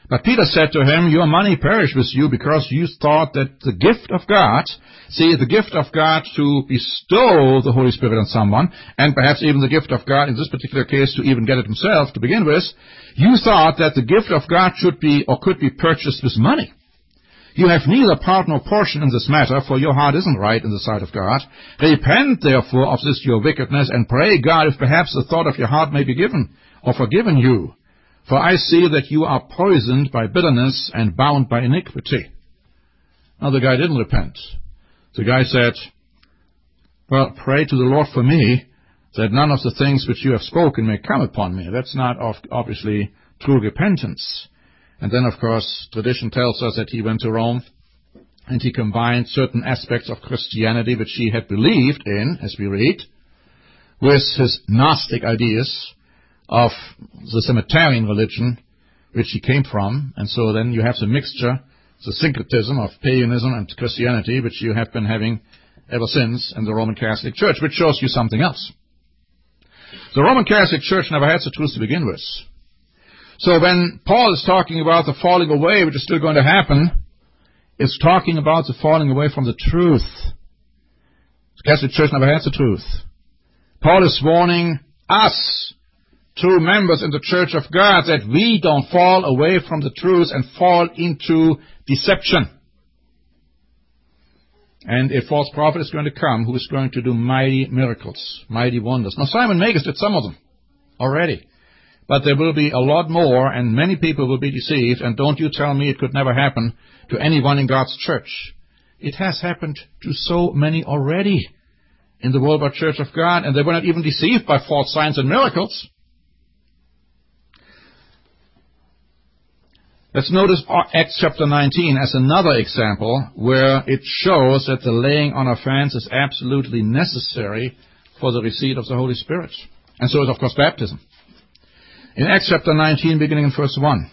But Peter said to him, your money perish with you, because you thought that the gift of God, see, the gift of God to bestow the Holy Spirit on someone, and perhaps even the gift of God in this particular case to even get it himself to begin with, you thought that the gift of God should be or could be purchased with money. You have neither part nor portion in this matter, for your heart isn't right in the sight of God. Repent, therefore, of this your wickedness, and pray God if perhaps the thought of your heart may be given or forgiven you. For I see that you are poisoned by bitterness and bound by iniquity. Now the guy didn't repent. The guy said, well, pray to the Lord for me, that none of the things which you have spoken may come upon me. That's not obviously true repentance. And then, of course, tradition tells us that he went to Rome and he combined certain aspects of Christianity which he had believed in, as we read, with his Gnostic ideas of the Cemeterian religion which he came from. And so then you have the mixture, the syncretism of paganism and Christianity, which you have been having ever since in the Roman Catholic Church, which shows you something else. The Roman Catholic Church never had the truth to begin with. So when Paul is talking about the falling away, which is still going to happen, it's talking about the falling away from the truth. The Catholic Church never had the truth. Paul is warning us, true members in the Church of God, that we don't fall away from the truth and fall into deception. And a false prophet is going to come who is going to do mighty miracles, mighty wonders. Now Simon Magus did some of them already. But there will be a lot more, and many people will be deceived, and don't you tell me it could never happen to anyone in God's church. It has happened to so many already in the worldwide Church of God, and they were not even deceived by false signs and miracles. Let's notice Acts chapter 19 as another example where it shows that the laying on of hands is absolutely necessary for the receipt of the Holy Spirit. And so is, of course, baptism. In Acts chapter 19, beginning in verse 1.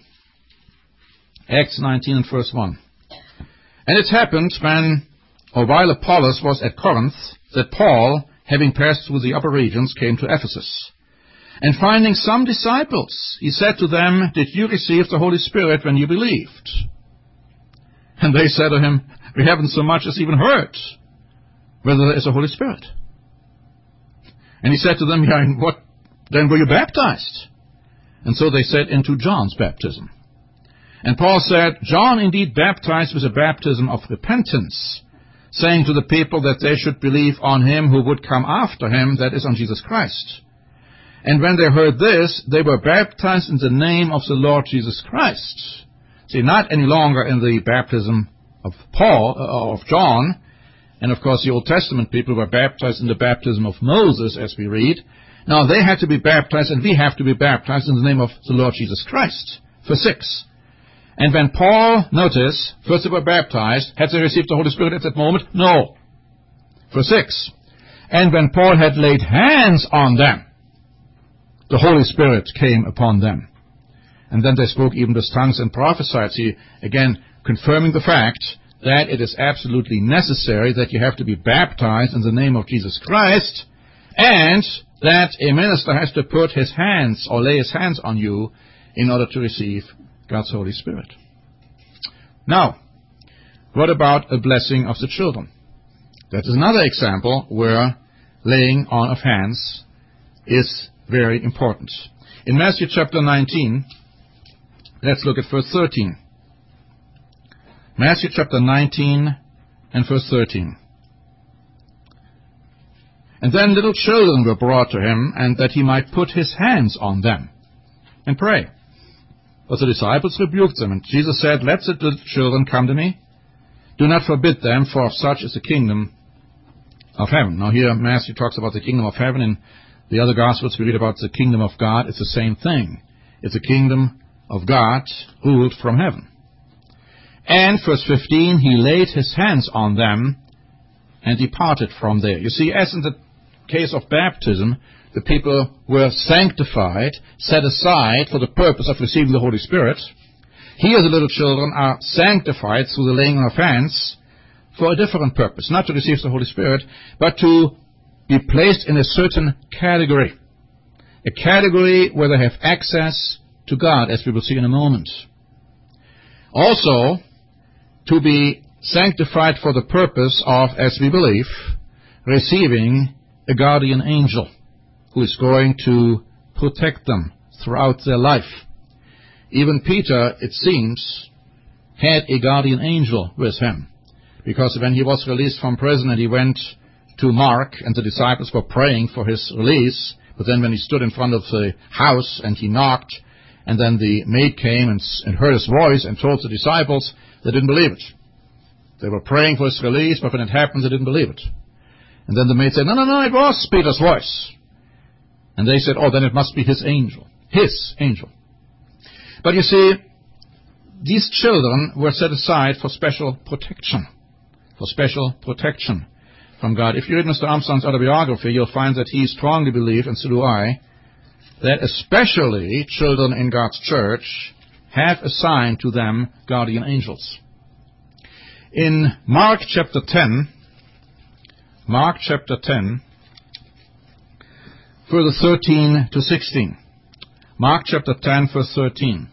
Acts 19 and verse 1. And it happened while Apollos was at Corinth, that Paul, having passed through the upper regions, came to Ephesus. And finding some disciples, he said to them, did you receive the Holy Spirit when you believed? And they said to him, we haven't so much as even heard whether there is a Holy Spirit. And he said to them, in what then were you baptized? And so they said, into John's baptism. And Paul said, John indeed baptized with a baptism of repentance, saying to the people that they should believe on him who would come after him, that is, on Jesus Christ. And when they heard this, they were baptized in the name of the Lord Jesus Christ. See, not any longer in the baptism of of John. And of course the Old Testament people were baptized in the baptism of Moses, as we read. Now they had to be baptized, and we have to be baptized in the name of the Lord Jesus Christ. Verse 6. And when Paul, notice, first they were baptized, had they received the Holy Spirit at that moment? No. Verse 6. And when Paul had laid hands on them, the Holy Spirit came upon them. And then they spoke even with tongues and prophesied. See, again, confirming the fact that it is absolutely necessary that you have to be baptized in the name of Jesus Christ, and that a minister has to put his hands or lay his hands on you in order to receive God's Holy Spirit. Now, what about a blessing of the children? That is another example where laying on of hands is very important. In Matthew chapter 19, let's look at verse 13. Matthew chapter 19 and verse 13. And then little children were brought to him, and that he might put his hands on them and pray. But the disciples rebuked them, and Jesus said, let the little children come to me. Do not forbid them, for of such is the kingdom of heaven. Now here Matthew talks about the kingdom of heaven. In the other Gospels we read about the kingdom of God. It's the same thing. It's the kingdom of God ruled from heaven. And verse 15, he laid his hands on them and departed from there. You see, as in the case of baptism, the people were sanctified, set aside for the purpose of receiving the Holy Spirit. Here the little children are sanctified through the laying on of hands for a different purpose, not to receive the Holy Spirit, but to be placed in a certain category, a category where they have access to God, as we will see in a moment. Also, to be sanctified for the purpose of, as we believe, receiving a guardian angel who is going to protect them throughout their life. Even Peter, it seems, had a guardian angel with him, because when he was released from prison and he went to Mark and the disciples were praying for his release, but then when he stood in front of the house and he knocked, and then the maid came and heard his voice and told the disciples, they didn't believe it. They were praying for his release, but when it happened, they didn't believe it. And then the maid said, no, it was Peter's voice. And they said, oh, then it must be his angel. His angel. But you see, these children were set aside for special protection. For special protection from God. If you read Mr. Armstrong's autobiography, you'll find that he strongly believed, and so do I, that especially children in God's church have assigned to them guardian angels. In Mark chapter 10, verse 13 to 16. Mark chapter 10, verse 13.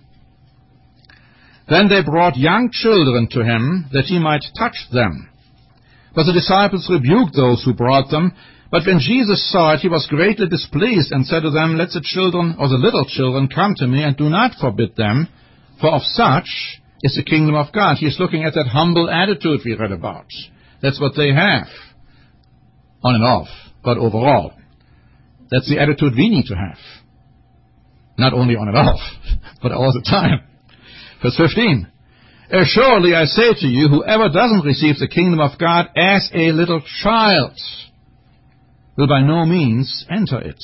Then they brought young children to him, that he might touch them. But the disciples rebuked those who brought them. But when Jesus saw it, he was greatly displeased, and said to them, let the children, or the little children, come to me, and do not forbid them, for of such is the kingdom of God. He is looking at that humble attitude we read about. That's what they have. On and off, but overall. That's the attitude we need to have. Not only on and off, but all the time. Verse 15. Surely I say to you, whoever doesn't receive the kingdom of God as a little child will by no means enter it.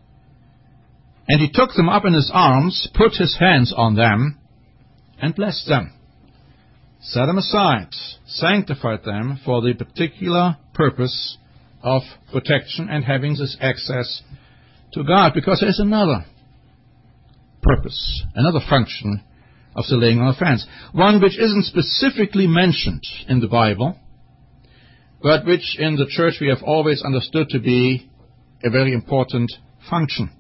And he took them up in his arms, put his hands on them, and blessed them. Set them aside, sanctified them for the particular purpose of protection and having this access to God, because there's another purpose, another function of the laying on of hands, one which isn't specifically mentioned in the Bible, but which in the church we have always understood to be a very important function.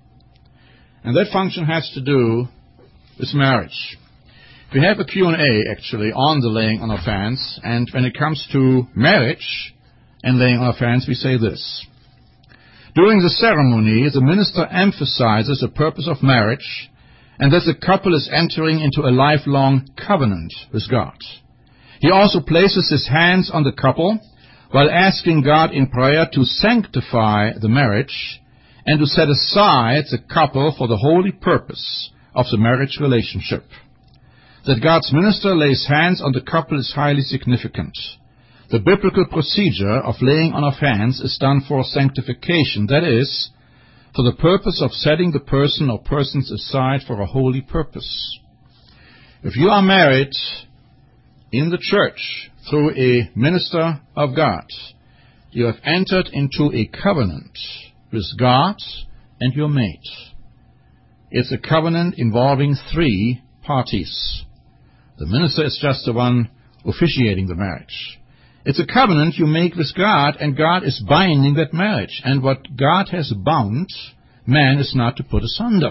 And that function has to do with marriage. We have a Q&A actually on the laying on of hands, and when it comes to marriage and laying on of hands, we say this. During the ceremony, the minister emphasizes the purpose of marriage and that the couple is entering into a lifelong covenant with God. He also places his hands on the couple while asking God in prayer to sanctify the marriage and to set aside the couple for the holy purpose of the marriage relationship. That God's minister lays hands on the couple is highly significant. The biblical procedure of laying on of hands is done for sanctification, that is, for the purpose of setting the person or persons aside for a holy purpose. If you are married in the church through a minister of God, you have entered into a covenant with God and your mate. It's a covenant involving three parties. The minister is just the one officiating the marriage. It's a covenant you make with God, and God is binding that marriage. And what God has bound, man is not to put asunder.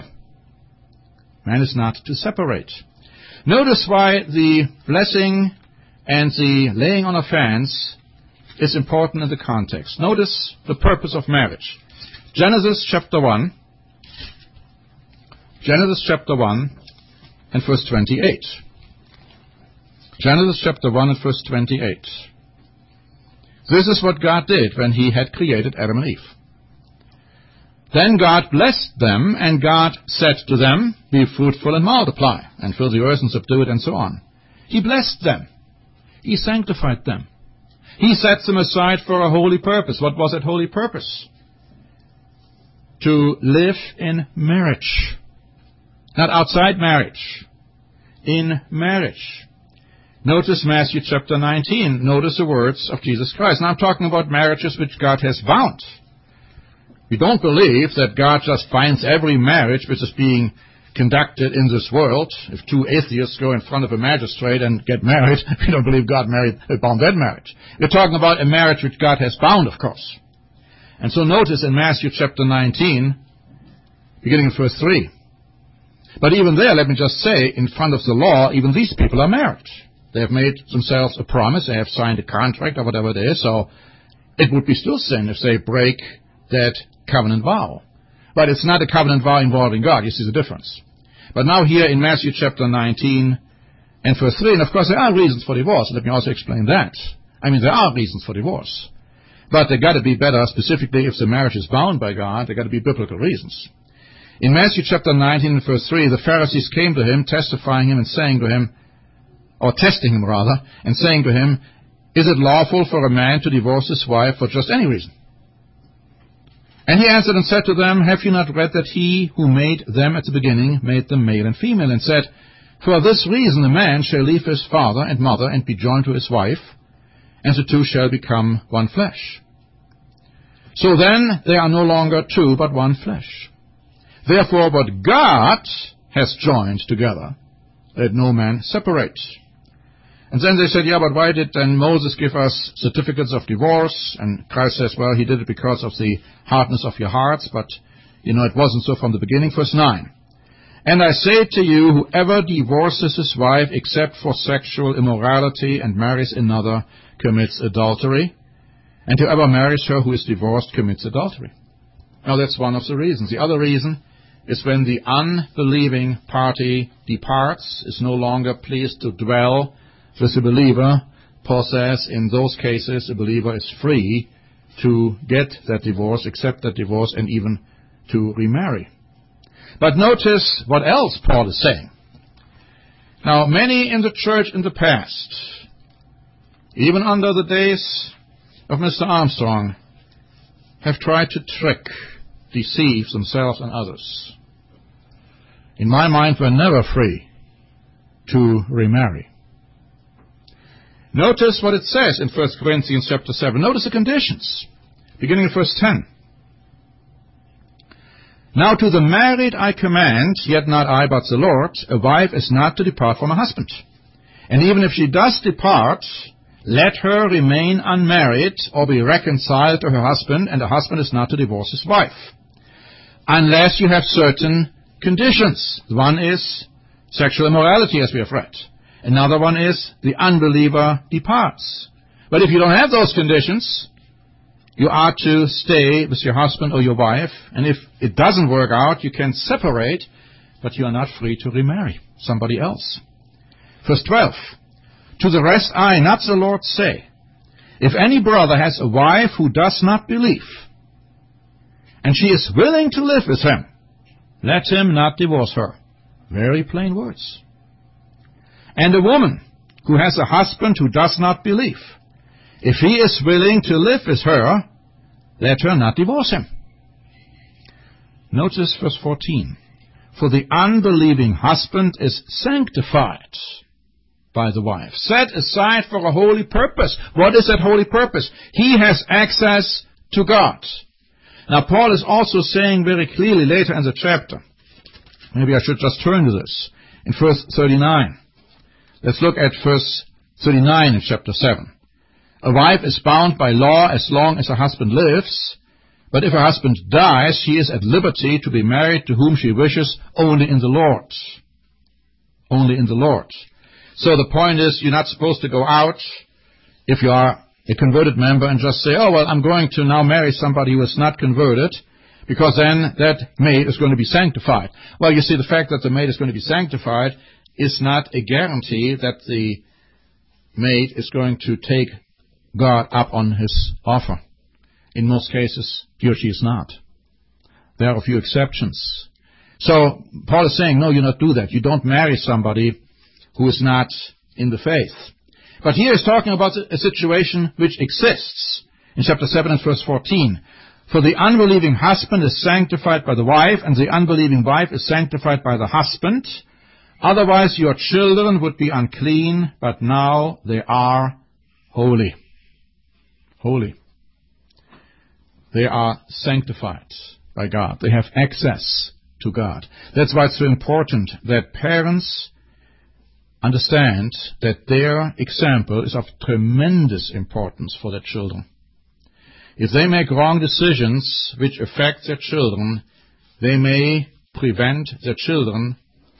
Man is not to separate. Notice why the blessing and the laying on of hands is important in the context. Notice the purpose of marriage. Genesis chapter 1 and verse 28. Genesis chapter 1 and verse 28. This is what God did when he had created Adam and Eve. Then God blessed them, and God said to them, be fruitful and multiply, and fill the earth and subdue it, and so on. He blessed them. He sanctified them. He set them aside for a holy purpose. What was that holy purpose? To live in marriage. Not outside marriage. In marriage. Notice Matthew chapter 19. Notice the words of Jesus Christ. Now I'm talking about marriages which God has bound. We don't believe that God just finds every marriage which is being conducted in this world. If two atheists go in front of a magistrate and get married, we don't believe God bound that marriage. We're talking about a marriage which God has bound, of course. And so notice in Matthew chapter 19, beginning in verse 3. But even there, let me just say, in front of the law, even these people are married. They have made themselves a promise, they have signed a contract or whatever it is, so it would be still sin if they break that covenant vow. But it's not a covenant vow involving God. You see the difference. But now here in Matthew chapter 19 and verse 3, and of course there are reasons for divorce. Let me also explain that. I mean, there are reasons for divorce. But they got to be better, specifically if the marriage is bound by God, there got to be biblical reasons. In Matthew chapter 19 and verse 3, the Pharisees came to him, testifying him and saying to him, or testing him rather, and saying to him, is it lawful for a man to divorce his wife for just any reason? And he answered and said to them, have you not read that he who made them at the beginning made them male and female, and said, for this reason a man shall leave his father and mother and be joined to his wife, and the two shall become one flesh. So then they are no longer two, but one flesh. Therefore what God has joined together, let no man separate. And then they said, yeah, but why did then Moses give us certificates of divorce? And Christ says, well, he did it because of the hardness of your hearts, but, it wasn't so from the beginning. Verse 9. And I say to you, whoever divorces his wife except for sexual immorality and marries another commits adultery, and whoever marries her who is divorced commits adultery. Now that's one of the reasons. The other reason is when the unbelieving party departs, is no longer pleased to dwell with the believer. Paul says in those cases a believer is free to get that divorce, accept that divorce, and even to remarry. But notice what else Paul is saying. Now, many in the church in the past, even under the days of Mr. Armstrong, have tried to trick, deceive themselves and others. In my mind, we're never free to remarry. Notice what it says in 1 Corinthians chapter 7. Notice the conditions, beginning in verse 10. Now to the married I command, yet not I but the Lord, a wife is not to depart from her husband. And even if she does depart, let her remain unmarried or be reconciled to her husband, and the husband is not to divorce his wife. Unless you have certain conditions. One is sexual immorality, as we have read. Another one is the unbeliever departs. But if you don't have those conditions, you are to stay with your husband or your wife, and if it doesn't work out, you can separate, but you are not free to remarry somebody else. Verse 12, to the rest I, not the Lord, say, if any brother has a wife who does not believe, and she is willing to live with him, let him not divorce her. Very plain words. And a woman who has a husband who does not believe, if he is willing to live with her, let her not divorce him. Notice verse 14. For the unbelieving husband is sanctified by the wife, set aside for a holy purpose. What is that holy purpose? He has access to God. Now Paul is also saying very clearly later in the chapter, maybe I should just turn to this, in verse 39. Let's look at verse 39 in chapter 7. A wife is bound by law as long as her husband lives, but if her husband dies, she is at liberty to be married to whom she wishes, only in the Lord. Only in the Lord. So the point is, you're not supposed to go out, if you are a converted member, and just say, oh, well, I'm going to now marry somebody who is not converted, because then that maid is going to be sanctified. Well, you see, the fact that the maid is going to be sanctified is not a guarantee that the maid is going to take God up on his offer. In most cases, he or she is not. There are a few exceptions. So Paul is saying, no, you not do that. You don't marry somebody who is not in the faith. But here he's talking about a situation which exists in chapter 7 and verse 14. For the unbelieving husband is sanctified by the wife, and the unbelieving wife is sanctified by the husband. Otherwise your children would be unclean, but now they are holy. Holy. They are sanctified by God. They have access to God. That's why it's so important that parents understand that their example is of tremendous importance for their children. If they make wrong decisions which affect their children, they may prevent their children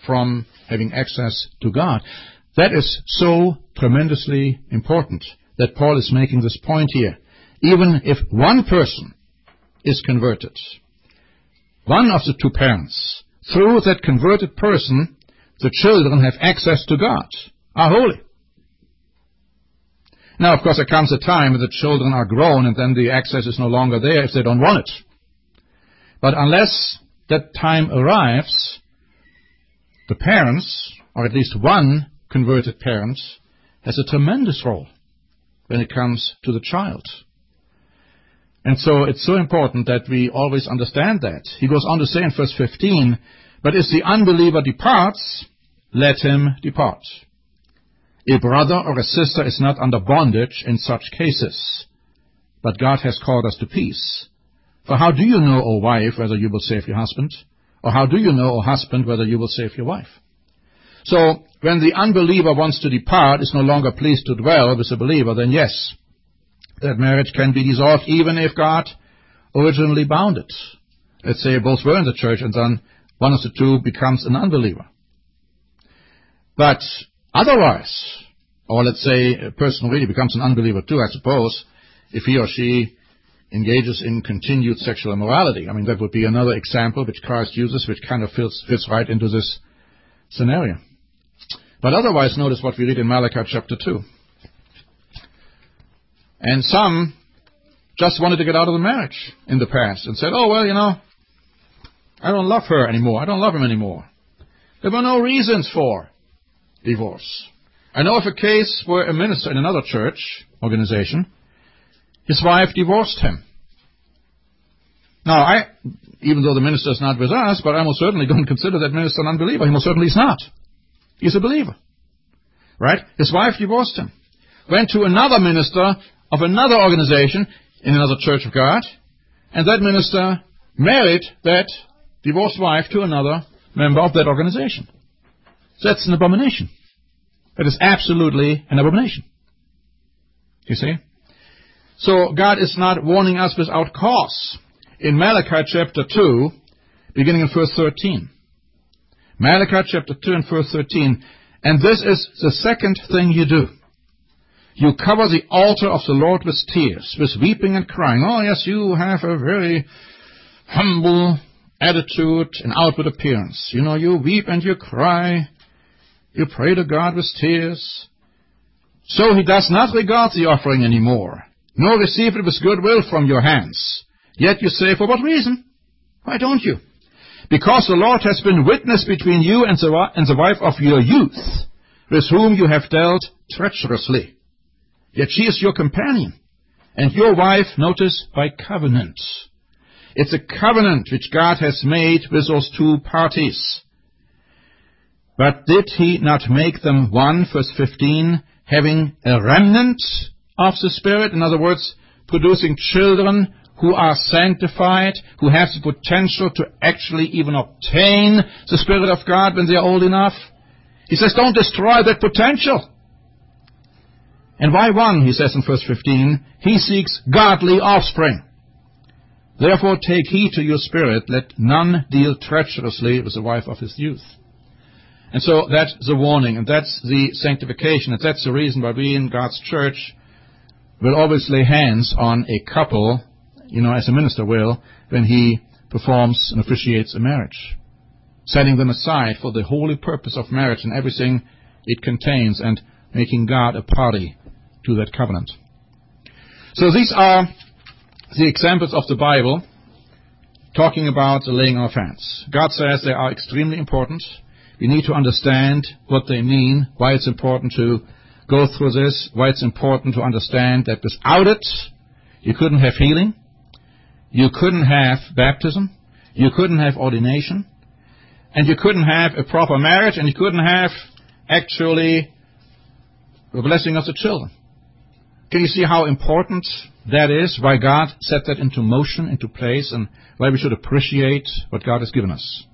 from having access to God. That is so tremendously important that Paul is making this point here. Even if one person is converted, one of the two parents, through that converted person, the children have access to God, are holy. Now, of course, there comes a time when the children are grown and then the access is no longer there if they don't want it. But unless that time arrives, the parents, or at least one converted parent, has a tremendous role when it comes to the child. And so it's so important that we always understand that. He goes on to say in verse 15, "But if the unbeliever departs, let him depart. A brother or a sister is not under bondage in such cases, but God has called us to peace. For how do you know, O wife, whether you will save your husband? Or how do you know, O husband, whether you will save your wife?" So, when the unbeliever wants to depart, is no longer pleased to dwell with the believer, then yes, that marriage can be dissolved even if God originally bound it. Let's say both were in the church and then one of the two becomes an unbeliever. But otherwise, or let's say a person really becomes an unbeliever too, I suppose, if he or she engages in continued sexual immorality. I mean, that would be another example which Christ uses, which kind of fits right into this scenario. But otherwise, notice what we read in Malachi chapter 2. And some just wanted to get out of the marriage in the past and said, "Oh, well, I don't love her anymore. I don't love him anymore." There were no reasons for divorce. I know of a case where a minister in another church organization, his wife divorced him. Now, even though the minister is not with us, but I most certainly don't consider that minister an unbeliever. He most certainly is not. He's a believer. Right? His wife divorced him. Went to another minister of another organization in another church of God, and that minister married that divorced wife to another member of that organization. So that's an abomination. That is absolutely an abomination. You see? So God is not warning us without cause. In Malachi chapter 2, beginning in verse 13. Malachi chapter 2 and verse 13. "And this is the second thing you do. You cover the altar of the Lord with tears, with weeping and crying." Oh, yes, you have a very humble attitude and outward appearance. You weep and you cry. You pray to God with tears. So he does not regard the offering anymore, nor receive it with goodwill from your hands. Yet you say, "For what reason?" Why don't you? "Because the Lord has been witness between you and the wife of your youth, with whom you have dealt treacherously. Yet she is your companion, and your wife, notice, by covenant." It's a covenant which God has made with those two parties. "But did he not make them one," verse 15, "having a remnant of the Spirit?" In other words, producing children who are sanctified, who have the potential to actually even obtain the Spirit of God when they are old enough. He says, don't destroy that potential. And why one? He says in verse 15, "He seeks godly offspring. Therefore take heed to your spirit, let none deal treacherously with the wife of his youth." And so that's the warning, and that's the sanctification, and that's the reason why we in God's church will always lay hands on a couple, as a minister will, when he performs and officiates a marriage, setting them aside for the holy purpose of marriage and everything it contains, and making God a party to that covenant. So these are the examples of the Bible talking about the laying of hands. God says they are extremely important. We need to understand what they mean, why it's important to go through this, why it's important to understand that without it, you couldn't have healing, you couldn't have baptism, you couldn't have ordination, and you couldn't have a proper marriage, and you couldn't have actually the blessing of the children. Can you see how important that is, why God set that into motion, into place, and why we should appreciate what God has given us?